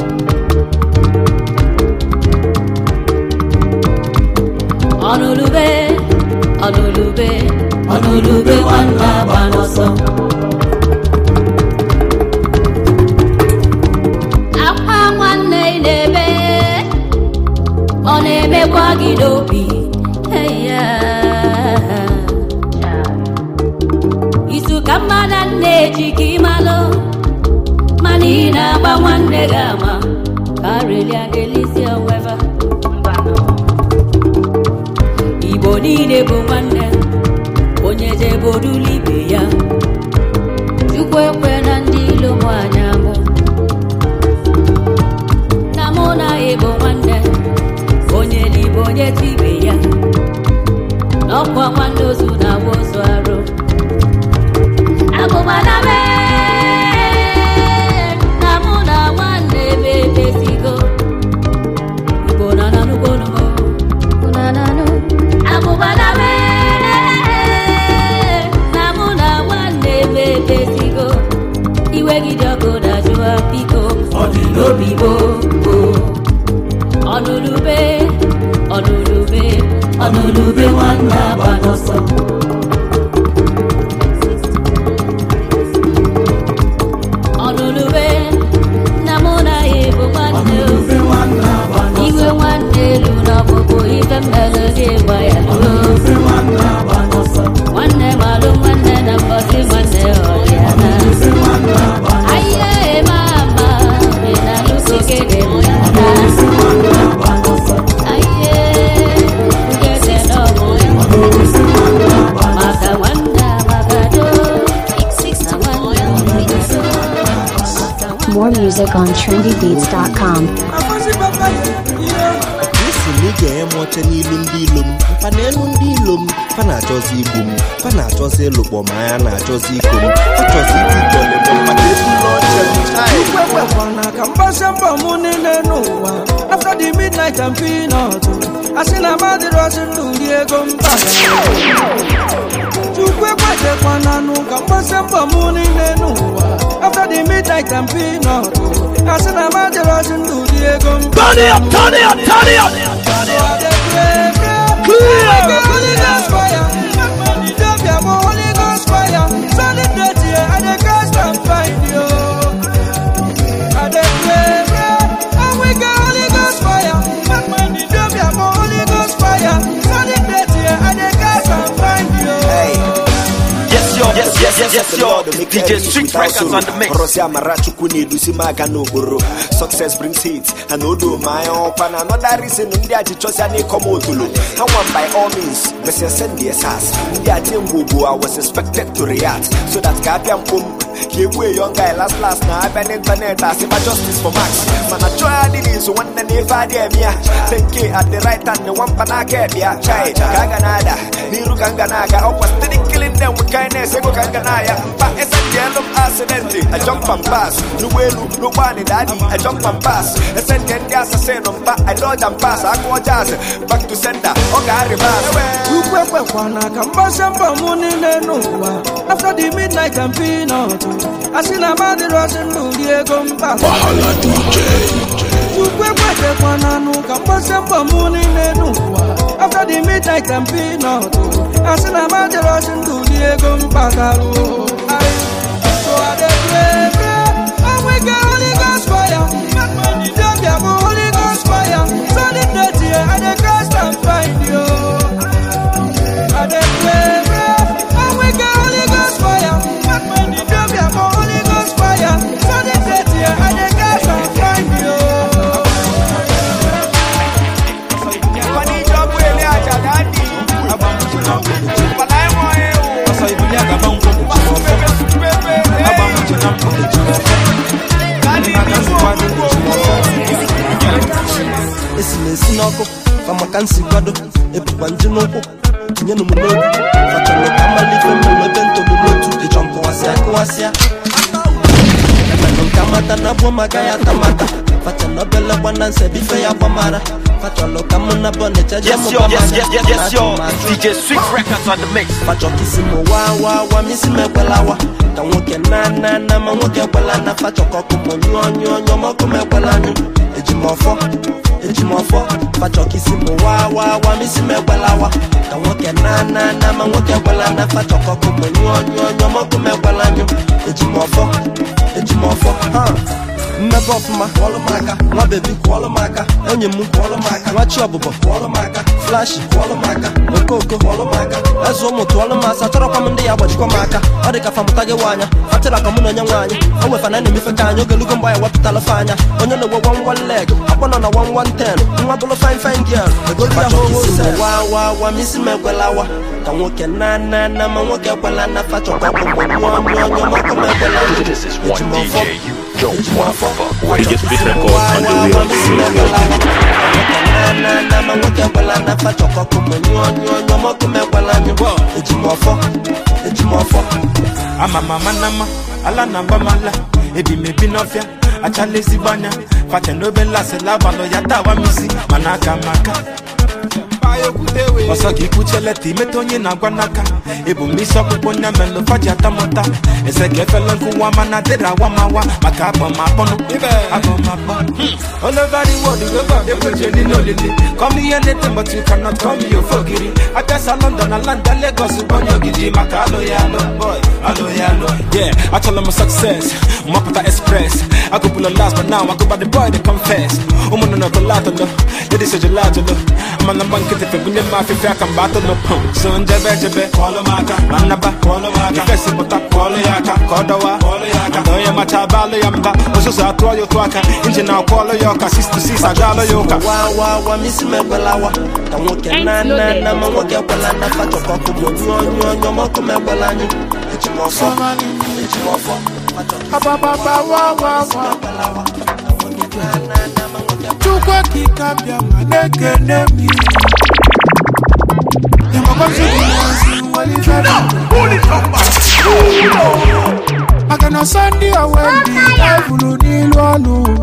ọnụlube ọnụlube ọnụlube nwanne agba n'ọsọ akwa nwanne na-ebe ọ na-emekwa gị n'obi isu ka mmana nne ji ka ịmalụ mana ị na-agba nwanne gị ama ka relia elisi onweva Igbo niile bụ nwanne onye jebodula ibe ya Chukwu ekwe na ndị ilo mụ anya mụ na mụ na ịbụ nwanne onye libe onye tibe ya n'ọkwa nwanne ozu na wozu arụ abụbala na mụ na nwanne mebesigo Igbo na nanụgonumo nananụ abụbala na mụ na nwanne mebesigo iwe gị dị ọkụ dajụa biko ọ dị n'obi gboo ọnụlube ọnụlube ọnụlube nwanne agba n'ọsọ ọnụlube na mụ na ya bụ nwanne igwe nwanne elu na ọbụbụ ife mmele gị gba ya nwanne malụ nwanne na mbọsị nwanne ọlịa na ahịa mama ị na-alụso gede More music on trendybeats.com. Ige emoche n'ilu ndị ilom fa n'elu ndị ilom fa na-achọzi igbu m fa na-achọzi ịlụkpọ ma ya na-achọzi iko m fa chọzi ikole m maka ebu n'ọche na ka mgbasa mbọ mụ niile n'ụwa after the midnight and peanut asị na madịrọzi ndụ ri ego mba Chukwu ekwejekwana nụ ka mgbasa mbọ mụ niile n'ụwa after the midnight and peanut asị na madịrọzi ndụ ri ego mba Turn it up, turn it up, turn it up. Holy Ghost fire, Holy Ghost fire. Solid dirty, I dey cast and find you. I dey pray, and we got Holy Ghost fire. Holy Ghost fire. Solid dirty, I dey cast and find you. Yes, yo. DJ Street Records on the mix. Success brings hits, and Odo my own pan. Another reason India to trust any Komotulu. I want by all means, Mr. Send the SAS. India team Bubu, I was expected to react. So that Gabiam Pum, Give way young guy last now. I been internet. I see my justice for Max. Man, I try to do so one day if I dare me. 10K at the right hand, the one panaka, try Kaganada, Niru Kanganaga. I was steady killing them with kindness. Ego Kanganaya. But it's a yellow accidentally. I jump and pass. No way, no one, daddy. I jump and pass. I send 10 gas, I say no, but I dodge and pass. I go jazz back to center. Okay, I reverse. After the midnight campaign, I seen a man rushing to Diego Bahala DJ. After the midnight campaign, I seen a man rushing to Diego Mpakaru. So I did pray, and we get Holy Ghost fire. Don't be Holy Ghost fire. So the dirty, and the Christ and find you. I did pray, and we get Holy Ghost fire. Don't be Holy Ghost fire. So the dirty, and the Christ and find you. Esi n'ọkụ fama ka nsi kwado ebukwa nji n'ụkwụ tinye n'ụmụ n'obi fachọrọ ka mmalite mmemme ebe ntogbu n'otu ịchọ nkụwasịa emenụ nka mata na bụ maka ya tamata facha n'obele gbana nse bife ya gbamara fachọrọ ka mụ na bọ na-echeje mụ gbamara DJ Sweet Records on the mix. fachọ kisi mụ wa misi mekwelawa ka nwoke na ma nwoke kwela na fachọ ka ọkụ mụ nyụọ mọkụ mekwela anyụ ejimofo fachọ kisi mụ wa misi mekwelawa ka nwoke na ma nwoke kwela na fachọ ka ọkụ mụ nyụọ mọkụ mekwela anyụ ejimofo mmebe ọfụma kwọlụ maka nwa bebi kwọlụ maka onye m kwọlụ maka nwa chi ọbụbọ kwọlụ maka flashi kwọlụ maka okoko kwọlụ maka eze ụmụ tụọlụ m asa chọrọkwa m ndị ya gbajikwa m aka ọ dị ka famụta gị nwaanya fatịra ka mụ na onye nwaanyị o wefana na-emefe ka anyị ogelugo mgbe anyị wepụtala fe anya onye na-egwe 11 leg akpọ nọ na 1110 nwa bụlụ fine girl egolu ya wa misi mekwelawa ka nwoke na ma nwoke kwela na fachọkọkụ mụ nyụọ mọkụ mekwela ejimofo DJ Sweet Records on the wheels. ma nwoke kwela na fachọkọkụ mụ nyụọ mọkụ mekwela ejimofo Amama ala na mbamala ebi mebi n'ọfịa achala ezigbo anya facha n'obele asịla abalọ ya tawa misi mana aka maka ọsọ gị kwucheleta imeta onye na-agwa n'aka ebumisi ọkpụkpụ onye melụ faji atamụta eze ka efele nkụwa mana dịrị awamawa maka agbamakpọnụ all over the world we go dey put you in olili come here anything but you cannot come here fogiri abịasa London Atlanta Lagos onye ogidi maka aloyalo boy aloyalo yeah achọla m success mapụta express I go pull a last but now I go by the boy they confess ụmụnụ na kolatolo yedi sojolatolo mana mbankete febunye mafife aka mba atolo so njebe kwọlụ maka manaba kwọlụ maka ifesi pụta kwọlụ ya aka ka ọ dọwa anda onye macha abalụ ya mba ụsụsụ atụọ ya otu aka inji na akwọlụ ya ọka 6 agalụ ya ụka wa misi mekwelawa ka nwoke na ma nwoke kwela na fachọkọkụ mụ nyụọ mọkụ mekwela anyụ ejimofo Chukwa kikabia manekene mi Yamabashi kumansi walifera Magana sandi ya wendi Evulu nilwalu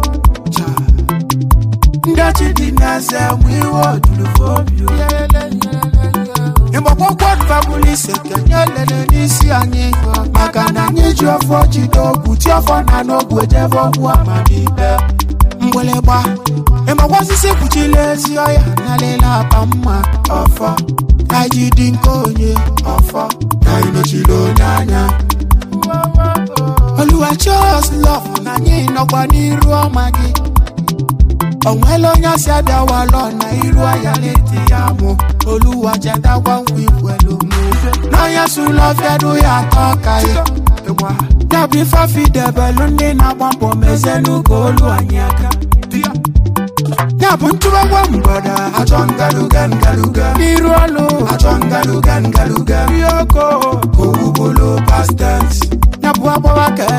Ndachi dinaze mwiwo tulufobio Yambakwa fabuli sekenyelele nisi anyi Magana niji ofo jidogu Ti ofo nanogu ejevo mwa mamibe Mweleba Ema wasisi kuchilezi oya Nalela pamma Ofo Kaiji dinkonye Ofo Kaino chilo nyanya Oluwa chose love Nanyi inokwa niru omagi Onwelo nyasi abịawalọ na iru ayaleti ya mụ Oluwa chetakwa nwikwelu mụ N'anya sulọfịadu ya tọka ya Yabi fafidebelu ndị na-agba mbọ mezenu ka olu anyị aka Yabu ntụbagwa mgbada Achọ ngaluga N'iru ọlụ Achọ ngaluga Yoko Kowubolo past tense Yabu agbawa ka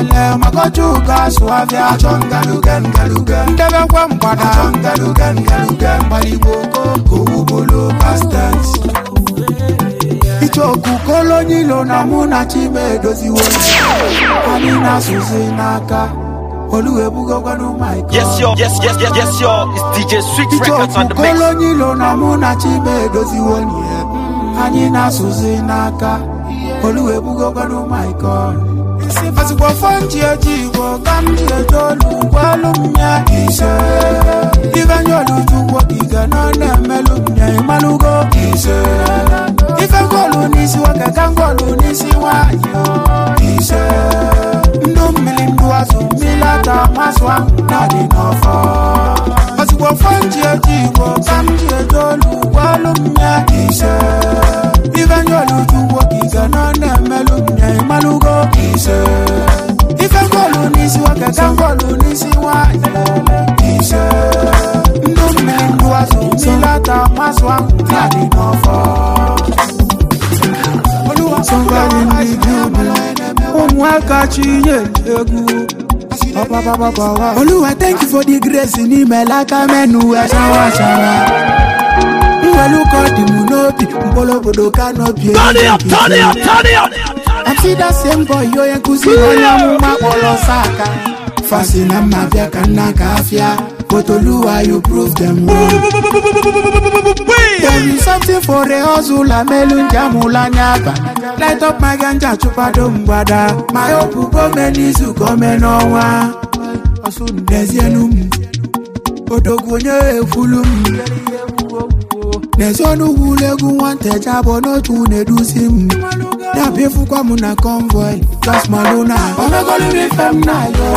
Okochuka Suavia Chongalugan Galugan Debekwam Bada Chongalugan Galugan Maliboko Kuubulu Pastels Ichoku Kolonilo Namuna Chime Dozi Woni Anina Suzinaka Oluwebugo Kwanu Michael. Yes, yo. It's DJ Sweet Records on the mix. Kolonilo Namuna Chime Dozi Woni Anina Suzinaka Oluwebugo Kwanu Michael. If I fancy a jigo, come to a jolu, walumia is even your little what you can on a melumia, Malugo is if I go on this work, I can go on this one. Is no million dollars, Milata, Maswa, not enough. As you fancy a jigo, come to a jolu, walumia is even your little what you can on a melumia, Malugo is if I go on this work, I can go on this one. Is no million dollars, Milata, Maswa, not enough. Somebody in the building. Oluwa, thank you for the grace in email. Like a menu, shawa. Look at the Munopi, Polo Bodo canopy. Turn it up. I see that same boy, you ain't kusi Mama Olosaka. Fascina Mafia Kanakafia. Kotoluwa, you prove them wrong. There is something for the Ozula Melun Jamula Nyaka. Light up my ganja chupadum bada. My opu komeni su komenowa. Nezianum Odogunye fulum. Nezonu hulegu wante jabo no tune dusim. Ya befu kwa muna convoy. Just maluna. Omegolu mi femna yo.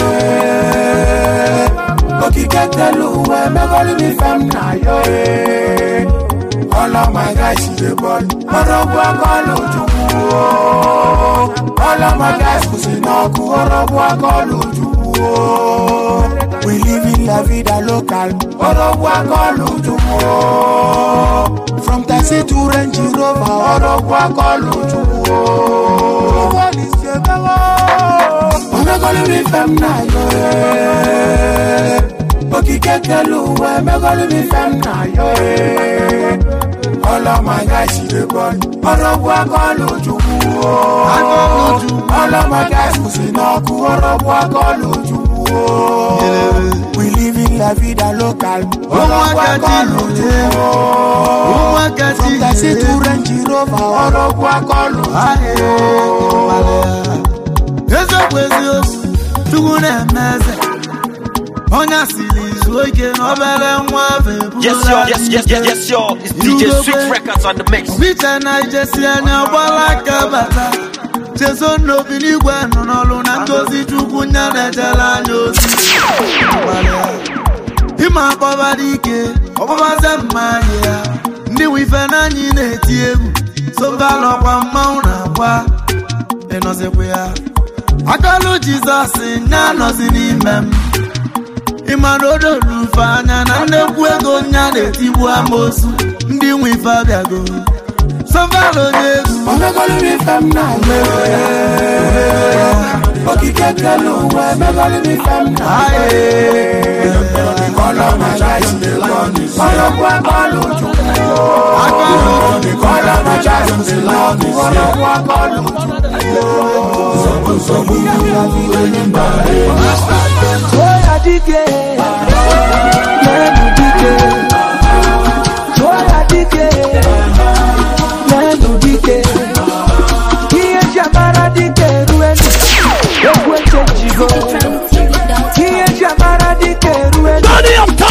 Okiketelu we megolu mi femna yo. All of my guys in the ball. Orobwa kolu jubu. All of my guys kusinoku. Orobwa kolu jubu. We live in la vida local. Orobwa kolu jubu. From taxi to Range Rover. Orobwa kolu jubu. Omegolu mi femna yo. Okiketelu we megolu mi femna yo. All of my guys in the ball. Orobwa kolu jubu. All of my guys kusinoku. Orobwa kolu jubu. We live in la vida local. Orobwa kolu jubu. From taxi to Range Rover. Orobwa kolu jubu. Ezo kwezio tugune meze. Onya sili zoike nobele nwafe. Yes, yo. It's DJ Sweet Records on the mix. Bicha na jesi anya wala kabata. Jeso no biligwe nonolu na ngozi chukwu nya na-ejela anya ozi. Ima kpọbadike, ọkpọbaze mmanya ya. Ndị wife na anyị na-eti egwu. Sombalọkwa mmanwụ na-akwa. Ịnọzikwa ya. Akọlụ Jizọs nya nọzi n'ime m. Ịmara odorufe anya na nnekwu ego nya na-etigbu amosu. Ndị nwife abịago. Somebalo egwu. Omegolu mi femna yo. Okiketelu we megolu mi femna yo. All of my guys in the London. Orobwa kolu jubu. All of my guys in the London. Orobwa kolu jubu. Sobu ya viwelimba. Soya dike. Nemu dike. Soya dike. Kiye jamara dike rueni. Ekweche jigo. Kiye jamara dike rueni. Turn it up.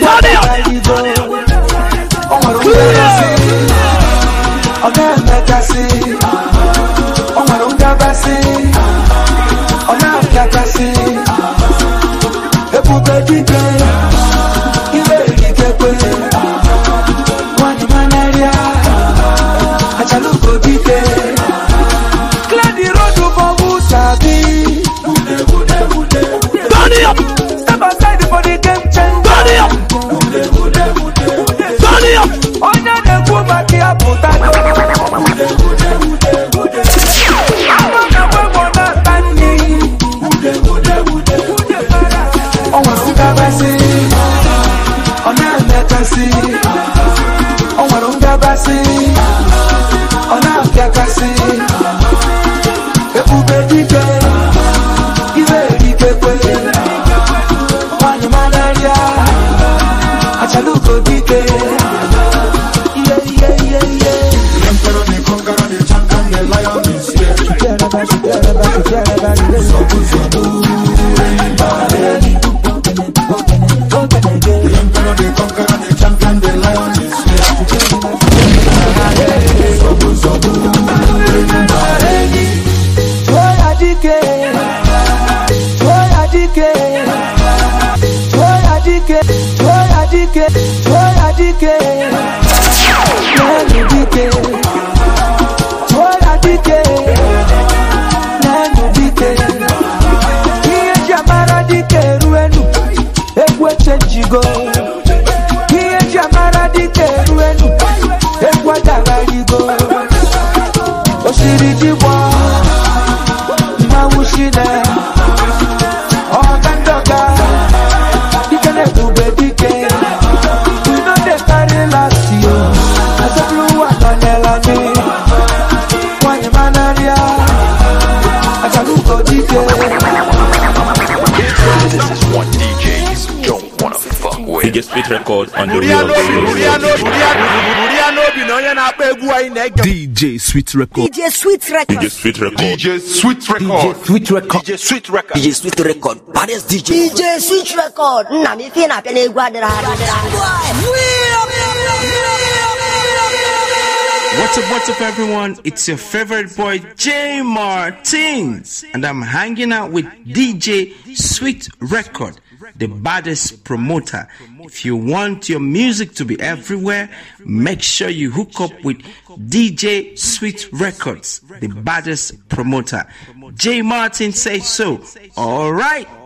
Oga mekasi. Omaro ngabasi. Ona mekasi. Epuke dike. DJ Sweet Record on the real DJ Sweet Record. DJ Sweet Record. DJ Sweet Record. DJ Sweet Record. Sweet Record. DJ Sweet Record. DJ Sweet Record. Baddest DJ. DJ Sweet Record. Na mi fina pene guadra. What's up everyone? It's your favorite boy J Martins and I'm hanging out with DJ Sweet Record, the baddest promoter. If you want your music to be everywhere, make sure you hook up with DJ Sweet Records, the baddest promoter. J Martin says so. All right.